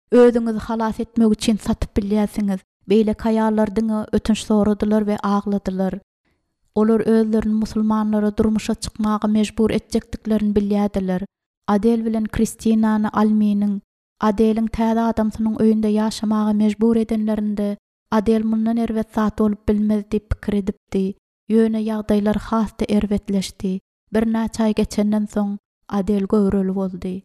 özüňizi halas etmek üçin satyp bilýärsiňiz. Beýle haýallardyňy ötünç soradylar we agladylar. Olar özlerini musulmanlara durmuşa çykmaga mejbur etjekdiklerini bilýärdiler. Adel bilen Kristinany Alminiň Adeliň täze adamsynyň öýünde ýaşamaga mejbur edenlerinde Adel mundan erwet zat bolup bilmez diýip pikir edipdi. Ýöne ýagdaýlar hasda erwetleşdi. Bir näçe ay geçenden soň Adel göwreli boldy.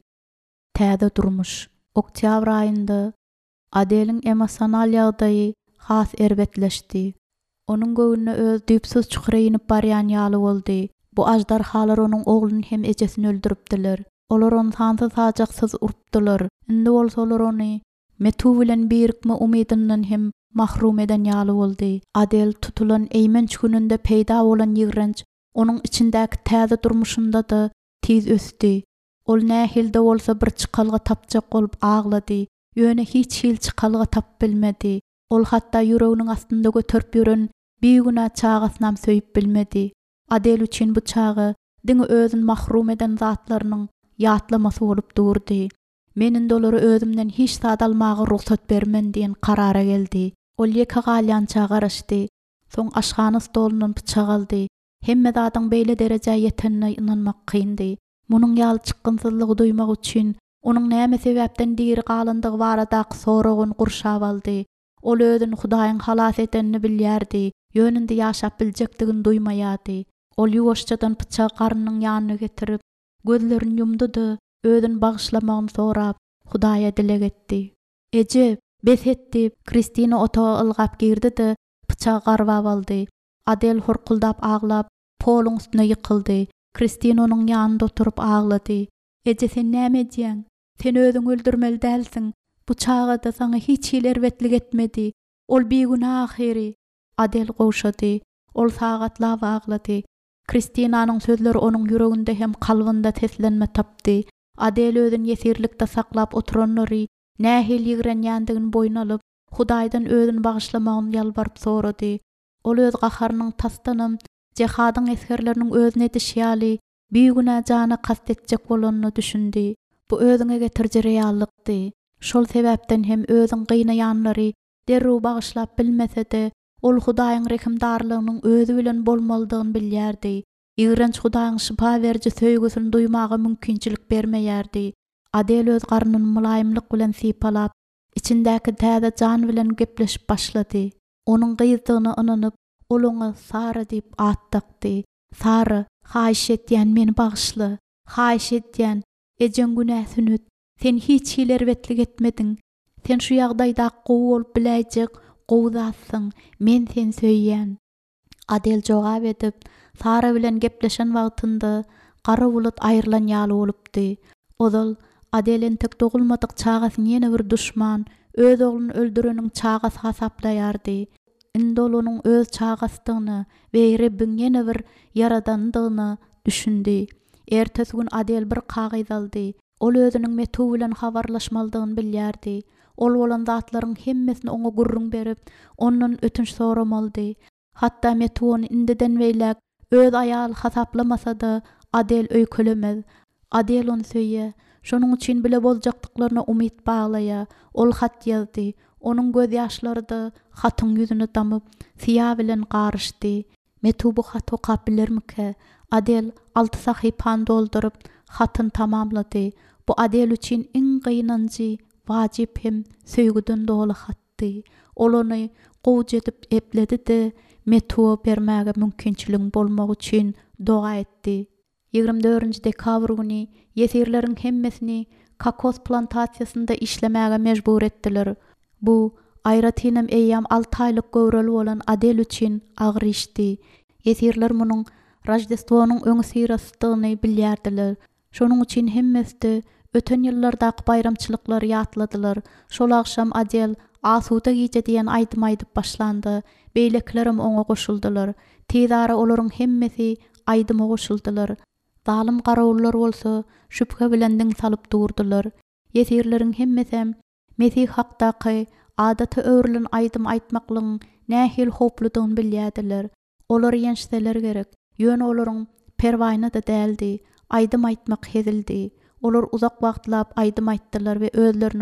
Täze durmuş. Oktyabr aýynda Adeliň emosional ýagdaýy has erwetleşdi. Onun göwnüne öz düýpsiz çukur ýynyp barýan ýaly boldy. Bu ajdarhalar onuň ogluny hem ejesini öldüripdiler. Olar onu sansız sajaksız urupdylar. Indi bolsa olar ony metu bilen birikme umidinden hem mahrum eden ýaly boldy. Adel tutulan eýmenç gününde peýda bolan ýigrenç onuň içindäki täze durmuşynda da tiz ösdi. Ol nähilde bolsa bir çykalga tapjak bolup aglady. Ýöne hiç hil çykalga tap bilmedi. Ol hatda ýüreginiň astynda göterip ýören biýiguna çagasynam söýüp bilmedi. Adel üçin bu çagy diňi özüni mahrum eden zatlarynyň ýatlamasy bolup durdy. Menin dolary özümden hiç sad almagy ruhsat bermen diýen karara geldi. Ol ýeke galyança garaşdy. Soň aşgany stolundan bıçak aldy. Hemme zadyň beýle derejä ýetenine inanmak kyndy. Munyň ýaly çykgynsyzlygy duýmak üçin onuň näme sebäpden diri galandygy baradaky soragyny gurşap aldy. Ol özüni Hudaýyň halas edenini bilýärdi. Ýönünde ýaşap biljekdigini duýmaýardy. Ol ýuwaşçadan bıçak garnynyň ýanyna getirip gözlerini ýumdy-da özüni bagyşlamagyny sorap Hudaýa dilek etdi. Eje, beshetdi. Kristina otağa ylgap girdi-de bıçagy garwap aldy. Adel horkuldap aglap poluň üstüne ýykyldy. Kristina onuň ýanynda oturup aglady. Eje, sen näme edýäň? Sen özüňi öldürmeli dälsiň. Bu çağa da saňa hiç hil erwetlik etmedi. Ol beýguna ahyry. Adel gowşady. Ol sagatlap aglady. Kristinanyň sözleri onuň ýüreginde hem kalbynda teslenme tapdy. Adel özüni ýesirlikde saklap oturanlary nähil ýigrenýändigini boýuna alyp Hudaýdan özüni bagyşlamagyny ýalbaryp sorady. Ol öz gaharynyň tastanam jehadyň eskerleriniň özüne edişýäli beýguna jana kastetjek bolanyny düşündi. Bu özüne getirje reallykdy. Şol sebäpden hem özüň gynanýanlary derru bagyşlap bilmese-de ol Hudaýyň rekimdarlygynyň özü bilen bolmalydygyny bilýärdi. Ýigrenç Hudaýyň şifa berji söýgüsini duýmaga mümkinçilik bermeýärdi. Adel öz garnyny mulaýymlyk bilen sypalap, içindäki täze jan bilen gepleşip başlady. Onuň gyýdygyna ynanyp, ol oňa Sara diýip at takdy. Sara, haýyş etýän meni bagyşla. Haýyş etýän, ejen günä sünüt. Sen hiç hil erwetlik etmediň. Sen şu ýagdaýda gowy bolup biläjek, gowdasyň. Men sen söýýän. Adel jogap edip, Sara bilen gepleşen wagtynda gara bulut aýrylan ýaly bolupdy. Ozal Adeliň tek dogulmadyk çagasyny ýene bir duşman, öz ogluny öldüreniň çagasy hasaplaýardy. Indi ol onuň öz çagasydygyny we Rabbiň ýene bir yaradandygyny düşündi. Ertesi gün Adel bir kagyz aldy. Ol özüniň metu bilen habarlaşmalydygyny bilýärdi. Ol bolan zatlaryň hemmesini oňa gurrun berip, ondan ötünç soramalydy. Hatda metu ony indiden beýlek öz aýaly hasaplamasa-da Adel öýkelemez. Adel ony söýýär. Şonuň üçin bile boljakdyklaryna umyt baglaýa. Ol hat ýazdy. Onuň göz ýaşlary da hatyň ýüzüne damyp, siýa bilen garyşdy. Metu bu hat okap bilermike? Adel alty sahypany doldurup hatyny tamamlady. Bu Adel üçin iň gynanjy, wajip hem söýgüden doly hatdy. Ol ony gowuj edip epledi-de metu bermäge mümkinçilik bolmak üçin doga etdi. ýygrimi dördünji dekabr güni ýesirleriň hemmesini kakos plantasiýasynda işlemäge mejbur etdiler. Bu aýratynam eýýam alty aýlyk göwreli bolan Adel üçin agyr işdi. Ýesirler munyň Rajdestwonyň öňe syrasdygyny bilýärdiler. Şonuň üçin hemmesi öten ýyllardaky bayramçylyklary ýatladylar. Şol akşam Adel asuda giýje diýen aýdym aýdyp başlandy. Beýleklerim oňa goşuldylar. Tez ara olaryň hemmesi aýdyma goşuldylar. Zalim garawullar bolsa şüphe bilen diň salyp durdular. Ýesirleriň hemmesi Mesih hakdaky adaty öwrilen aýdym aýtmaklygyň nähil hopludygyny bilýärdiler. Olar ýenşseler gerek. Ýöne olaryň perwaýna da däldi. Aýdym aýtmak hezildi. Olar uzak wagtlap aýdym aýtdylar we özleriniň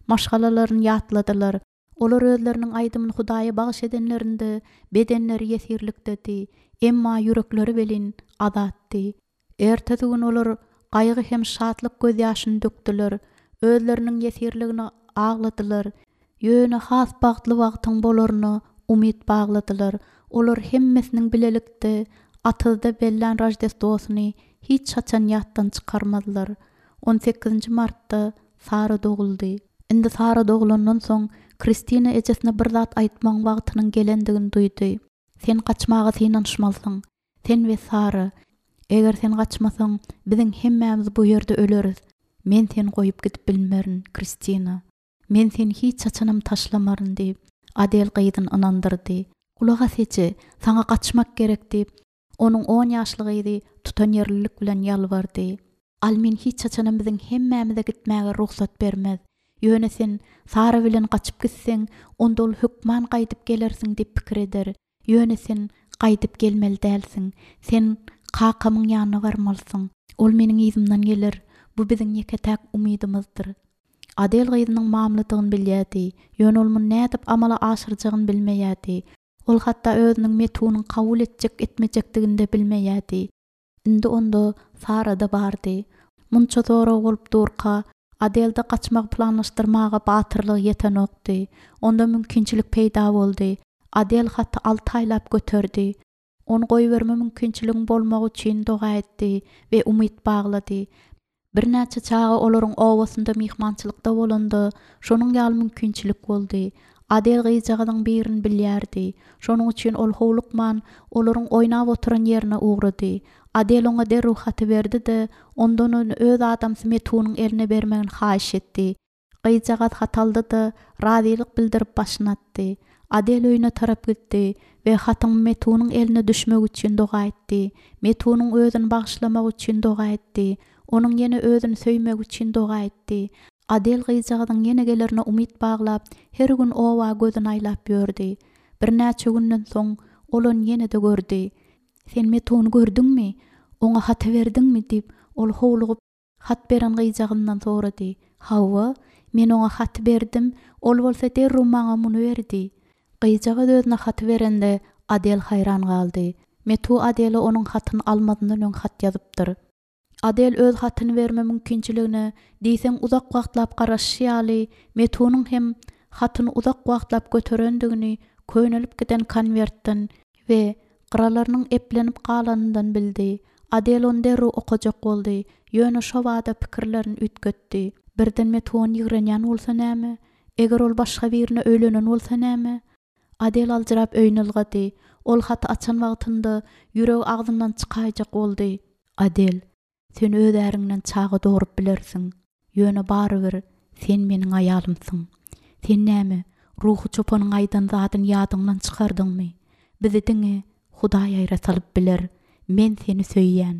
maşgalalaryny ýatladylar. Olar özleriniň aýdymyny Hudaýa bagyş edenlerinde bedenleri ýesirlikdedi, emma yürekleri belin azatdy. Ertesi gün olar gaýgy hem şatlyk göz ýaşyny dökdiler, özleriniň ýesirligini agladylar, ýöne has bagtly wagtyň bolaryny umyt bagladylar. Olar hemmesiniň bilelikde atyzda bellen Rojdestowyny hiç çaçan ýatdan çykarmadylar. on sekizinji martda Sara doguldy. Indi Sara dogulandan soň Kristina ejesine bir zat aýtmaň wagtynyň gelendigini duydy. Sen kaçmaga synanşmalysyň. Sen we Sara. Eger sen kaçmasaň, biziň hemmämiz bu ýerde öleriz. Men seni goýup gidip bilmerin, Kristina. Men seni hiç çaçanam taşlamaryn diýip Adel gaýdyn anandyrdy. Kulak asýçy, saňa kaçmak gerek diýip onuň on ýaşlygy tutan ýerlilik bilen ýalvardy. Almin hiç çaçanam biziň hemmämize gitmäge ruhsat bermez. Ýöne sen Sara bilen kaçyp gitseň, onda ol hükman gaýdyp gelersiň diýip pikir eder. Ýöne sen gaýdyp gelmeli dälsiň. Sen kakamyň ýanyna barmalysyň. Ol meniň ýzymdan gelir. Bu biziň ýeketäk umydymyzdyr. Adel gaýdynyň mamladygyny bilýärdi. Ýöne ol muny nädip amala aşyrjagyny bilmeýärdi. Ol hatda özüniň metunyny kabul etjek etmejekdigini de bilmeýärdi. Indi onda Sara da bardy. Munça zora bolup durka Adel'de kaçmak planlaşdyrmaga batyrlyk ýetenokdy. Onda mümkinçilik peýda boldy. Adel hatda alty aýlap göterdi. Onu goýberme mümkinçiligiň bolmagy üçin doga etdi we umyt baglady. Bir näçe çağa olaryň owasynda mihmançylykda bolanda şonuň ýaly mümkinçilik boldy. Adel gyjagadyň birini bilýärdi. Şonuň üçin ol howlukman olaryň oýnap oturan ýerine ugrady. Adel oňa derru haty berdi de ondan onu öz adamsy metunyň eline bermegini haýyş etdi. Gyjagat hataldy da razylyk bildirip başynatdy. Adel öýüne tarap gitdi we hatyň metunyň eline düşmek üçin doga etdi. Metunyň özüni bagşlamak üçin doga etdi. Onuň ýene özüni söýmek üçin doga etdi. Adel gyjagadyň ýene gelerine umyt baglap, her gün owa gözüni aýlap ýördi. Bir näçe günden soň olany ýene de gördi. Sen metuny gördüňmi? Oňa hat berdiňmi diýip ol howlugyp hat beren gyjagyndan sorady. Hawa, men oňa hat berdim, ol bolsa derru maňa muny berdi. Gyjagad özüne hat berende Adel hayran galdy. Metu Adele onuň hatyny almadyndan öň hat ýazypdyr. Adel öz hatyny berme mümkinçiligine diýseň uzak wagtlap garaşýaly, Metunyň hem hatyny uzak wagtlap göterendigini könelip giden konwertden we gyralarynyň eplenip galanyndan bildi. Adel onu derru okajak boldy. Ýöne şo wada pikirlerini ütgetdi. Birden Metun ýigrenýän bolsa näme? Eger ol başga birine öýlenen bolsa näme? Adel aljyrap öýüne ylgady. Ol haty açan wagtynda ýüregi agzyndan çykaýjak boldy. Adel, sen öz äriňden çagy dogurup bilersiň. Ýöne barybir sen meniň aýalymsyň. Sen näme? Ruhy çopanyň aýdan zadyny ýadyňdan çykardyňmy? Bizi diňe Hudaý aýra salyp biler. Men seni söýýän.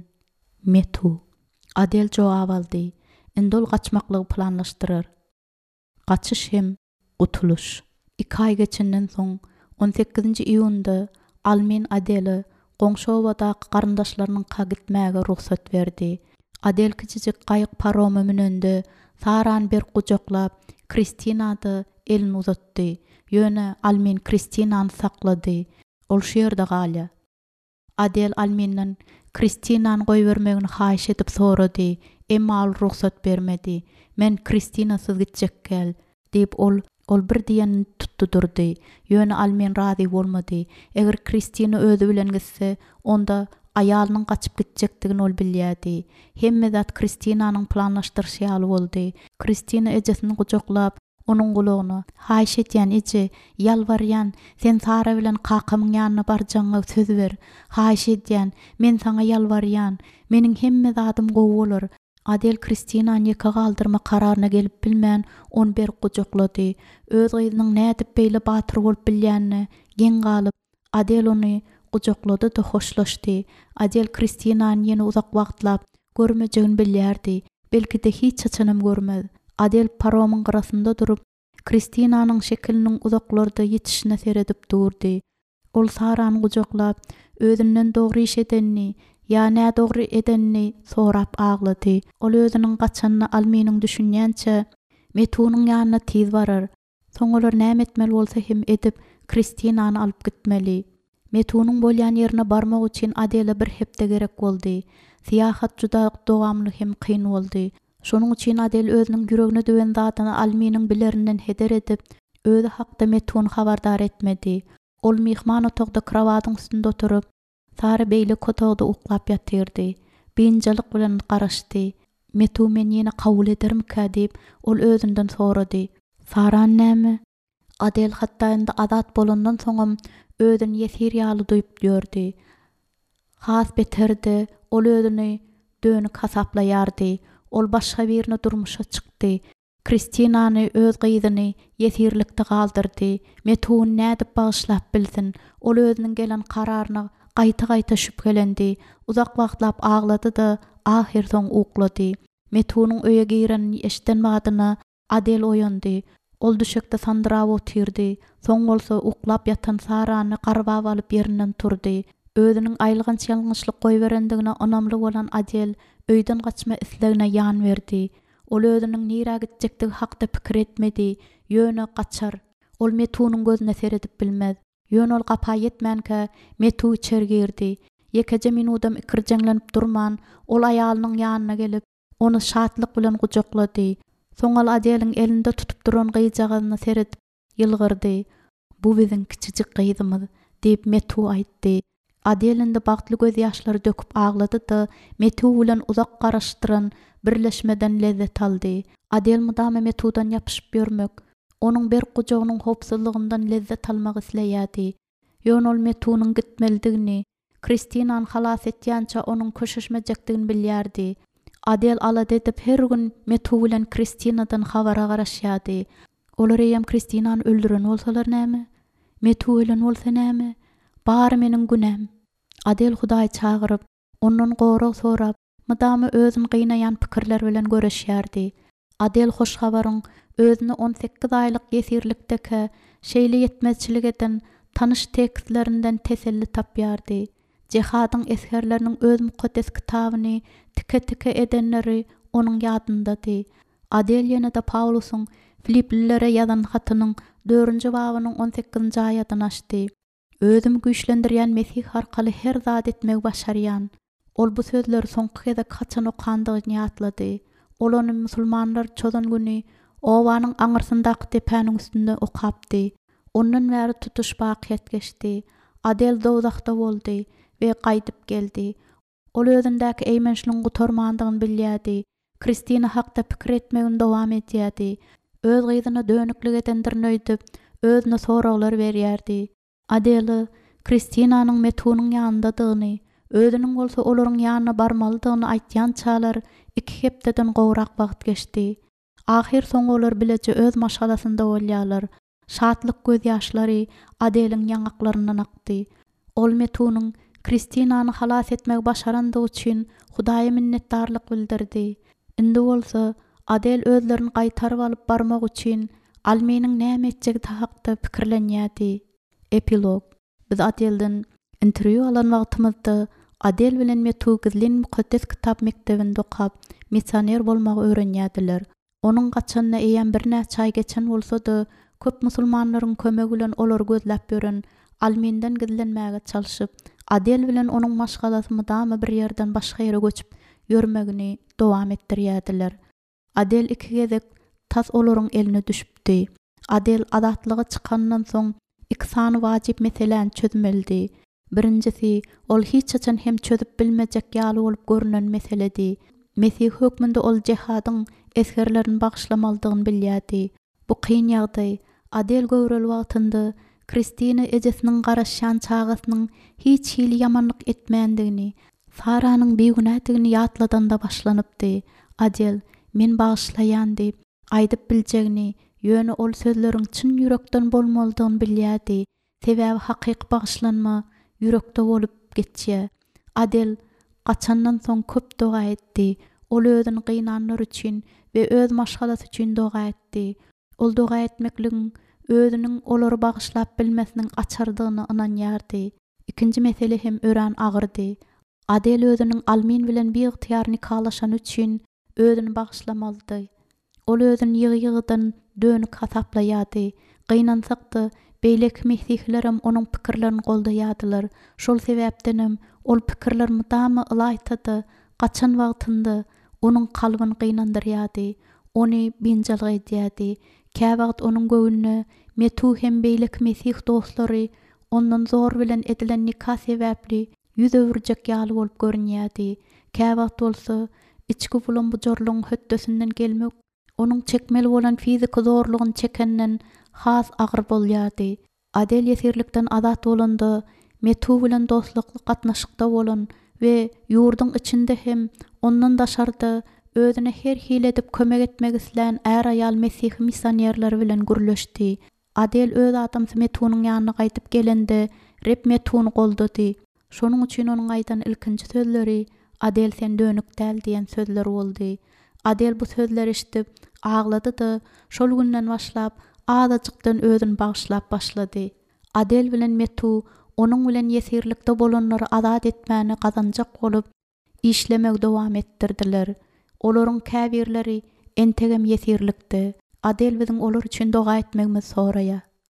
Metu. Adel jogap aldy. Indi ol gaçmaklygy planlaşdyrar. Gaçyş hem utuluş. iki ay geçenden soň on sekizinji iýunda Almin Adeli goňşy owadaky garyndaşlarynyň ka gitmäge ruhsat berdi. Adel kiçijik gaýyk paroma menende Sarany bir gujaklap Kristinady elini uzatdy. Ýöne Almin Kristinany saklady. Ol şu ýerde galýa. Adel Alminden Kristinany goýbermegini haýyş edip sorady. Emma ol ruhsat bermedi. Men Kristinasyz gitjek gel diýip ol ol bir diýeni tutdy durdy. Ýöne Almin razy bolmady. Eger Kristina özü bilen gitse, onda aýalynyň gaçyp gitjekdigini ol bilýärdi. Hemme zat Kristinanyň planlaşdyrşýaly boldy. Kristina ejesini gujaklap, onuň gulagyna haýyş etýän eje, ýalbarýan, sen Sara bilen kakamyň ýanyna barjaňa söz ber. Haýyş etýän, men saňa ýalbarýan, meniň hemme zatym gowy bolar. Adel Kristinany ýeka galdyrma kararyna gelip bilmän onu ber gujaklady. Öz gyzynyň nädip beýle batyr bolup bilýänini geň galyp, Adel onu gujaklady da hoşlaşdy. Adel Kristinany ýene uzak wagtlap görmejegini bilýärdi. Belki de hiç çaçanam görmedi. Adel paromyň garasynda durup, Kristinanyň şekiliniň uzaklarda ýetişine seredip durdy. Ol Sarany gujaklap, özünden dogry iş edenini, ýa nä dogry edenini sorap aglady. Ol özüniň gaçanyny Alminiň düşünýänçe, Metunyň ýanyna tiz barar. Soň olar näme etmeli bolsa hem edip Kristinany alyp gitmeli. Metunyň bolýan ýerine barmak üçin Adele bir hepde gerek boldy. Siýahat juda dowamly hem kyn boldy. Şonuň üçin Adele özüniň ýüregine döwen zatyny Alminiň bilerinden heder edip, özü hakda Metuny habardar etmedi. Ol mihman otogda krawatyň üstünde oturup, sary beýle kotogda uklap ýatyrdy. Beýinçilik bilen garaşdy. Metu men ýene kabul edermika diýip ol özünden sorady. Saran näme? Adel hatda indi azat bolandan soňam özüni ýesir ýaly duýup gördü. Has beterdi, ol özüni dönük hasaplaýardy. Ol başga birine durmuşa çykdy. Kristinany öz gyzyny ýesirlikde galdyrdy. Metuny nädip bagyşlap bilsin. Ol özüniň gelen kararyna gaýta-gaýta şüphelendi. Uzak wagtlap aglady da ahir soň uklady. Metunyň öýe girenini eşitdenmädina Adel oýandy. Ol düşekde sandyrap otyrdy. Soň bolsa uklap ýatan Sarany garbap alyp ýerinden turdy. Özüniň aýlygyn çalgyşlyk goýberendigine onamly bolan Adel öýden gaçma islegine ýan berdi. Ol özüniň nirä gitjektigi hakda pikir etmedi. Ýöne gaçar. Ol Metunyň gözüne seredip bilmez. Ýöne ol gapy etmänkä Metu içeri girdi. Ýekeje minudam ikirjeňlenip durman, ol aýalynyň ýanyna gelip, onu şatlyk bilen gujaklady. Soň ol Adelyň elinde tutup duran gyýjagyny seredip ýylgyrdy. Bu biziň kiçijik gyýdymyz, diýip Metu aýtdy. Adelyň bagtly göz ýaşlary döküp aglady da Metu bilen uzak garaşdyran birleşmeden lezzet aldy. Adel mudama Metudan ýapyşyp ýörmek, onuň bir gujagynyň hopsuzlygyndan lezzet almak isleýärdi. Ýöne ol Metunyň gitmelidigini, Kristinany halas etýänçe onuň köşeşmejekdigini bilýärdi. Adel ala dedip her gün Metu bilen Kristinadan habara garaşýardy. Olar eýem Kristinany öldüren bolsalar näme? Metu bilen bolsa näme? Bary meniň günem. Adel Hudaý çagyryp, ondan gorag sorap, mydamy özüni gynaýan pikirler bilen göreşýärdi. Adel hoş habaryň özüni on sekiz aýlyk ýesirlikdeki şeýle ýetmezçilik eden tanış tekstlerinden teselli tapýardy. Jihadyň esherleriniň öz mukaddes kitabyny tike-tike edenleri onuň ýadyndady. Adel ýene-de Paulusyň Filiplilere ýazan hatynyň dördünji babynyň on sekizinji aýatyny açdy. Özüm güýçlendirýän Mesih arkaly her zat etmek başarýan. Ol bu sözleri soňky kez kaçan okandygyny ýatlady. Ol onu musulmanlar çözan güni owanyň aňyrsyndaky tepäniň üstünde okapdy. Ondan bäri tutuş bakyat geçdi. Adel dowzakda boldy we gaýdyp geldi. Ol özündäki eýmençligiň gutarmandygyny bilýärdi. Kristina hakda pikir etmegini dowam etýärdi. Öz gyzyna dönüklik edendirini öýdüp, özüne soraglar berýärdi. Adel Kristinanyň Metunyň ýanyndadygyny, özüniň bolsa olaryň ýanyna barmalydygyny aýtýan çalar iki hepdeden gowrak wagt geçdi. Ahir soň olar bileje öz maşgalasynda bolýarlar. Şatlyk göz ýaşlary Adelyň ýanaklaryndan akdy. Ol Metunyň Kristinany halas etmek başarandygy üçin Hudaýa minnetdarlyk bildirdi. Indi bolsa Adel özlerini gaýtaryp alyp barmak üçin Alminiň näme etjegi hakda pikirlenýärdi. Epilog. Biz Adelden interview alan wagtymyzda Adel bilen Metu gizlin mukaddes kitap mektebinde okap, misioner bolmagy öğrenýärdiler. Onuň gaçanyna eýen bir näçe aý geçen bolsa-da, köp musulmanlaryň kömegi bilen olar gözläp gören Alminden gizlenmäge çalyşyp, Adel bilen onuň maşgalasy mydamy bir ýerden başga ýere göçüp ýörmegini dowam etdirýärdiler. Adel iki gezek tas olaryň eline düşüpdi. Adel adatlyga çykandan soň iki sany wajyp meseleni çözmeldi. Birincisi, ol hiç açan hem çözüp bilmejek ýaly bolup görünen meseledi. Mesih hökmünde ol jihadyň esherlerini bagşlamalydygyny bilýärdi. Bu kyn ýagdaý Adel göwrel wagtynda Kristina ejesiniň garaşan çağasynyň hiç hili ýamanlyk etmändigini, Saranyň beýgünädigini ýatladan da başlanypdy. Adel, men bagşlaýan diýip aýdyp biljegini, ýöne ol sözleriň çyn ýürekden bolmalydygyny bilýärdi. Sebäbi hakyky bagşlanma ýürekde bolup geçýär. Adel gaçandan soň köp doga etdi. Ol özüni gynanlar üçin we öz maşgalasy üçin doga etdi. Ol doga etmekligiň özüniň olary bagşlap bilmesiniň açardygyny ynanýardy. Ikinji mesele hem ören agyrdy. Adel özüniň Almin bilen bir ýygytyar nikalaşan üçin özüni bagşlamalydy. Ol özüni ýygy-ýygydan dönük hasaplaýady. Gynansak-da beýleki mesihlerim onuň pikirlerini goldaýadylar. Şol sebäpdenem ol pikirlerimi damy ylaýtady, gaçan wagtynda onuň kalbyny gynandyrýady, ony binjalyk edýärdi. Kä wagt onuň göwnüne metu hem beýleki mesih dostlary ondan zor bilen edilen nikah sebäpli ýüze wurjak ýaly bolup görünýärdi. Kä wagt bolsa içki bulan bu jorlugyň höttesinden gelmek onuň çekmeli bolan fizik zorlugyny çekenden has agyr bolýardy. Adel ýesirlikden azat bolanda metu bilen dostlukly gatnaşykda bolan we ýurduň içinde hem ondan daşarda özüne her hile edip kömek etmek isleýän är aýal mesih missionerler bilen gürleşdi. Adel öz adamsy metunyň ýanyna gaýtyp gelende rep metuny goldady. Şonuň üçin onuň aýdan ilkinji sözleri Adel sen dönük däl diýen sözler boldy. Adel bu sözleri işitip aglady da şol günden başlap azajykdan özüni bagyşlap başlady. Adel bilen metu onuň bilen ýesirlikde bolanlary azat etmäni gazanjak bolup işlemek dowam etdirdiler. Olaryň käbirleri entegem ýesirlikde. Adel biziň olar üçin doga etmegimiz soraýar.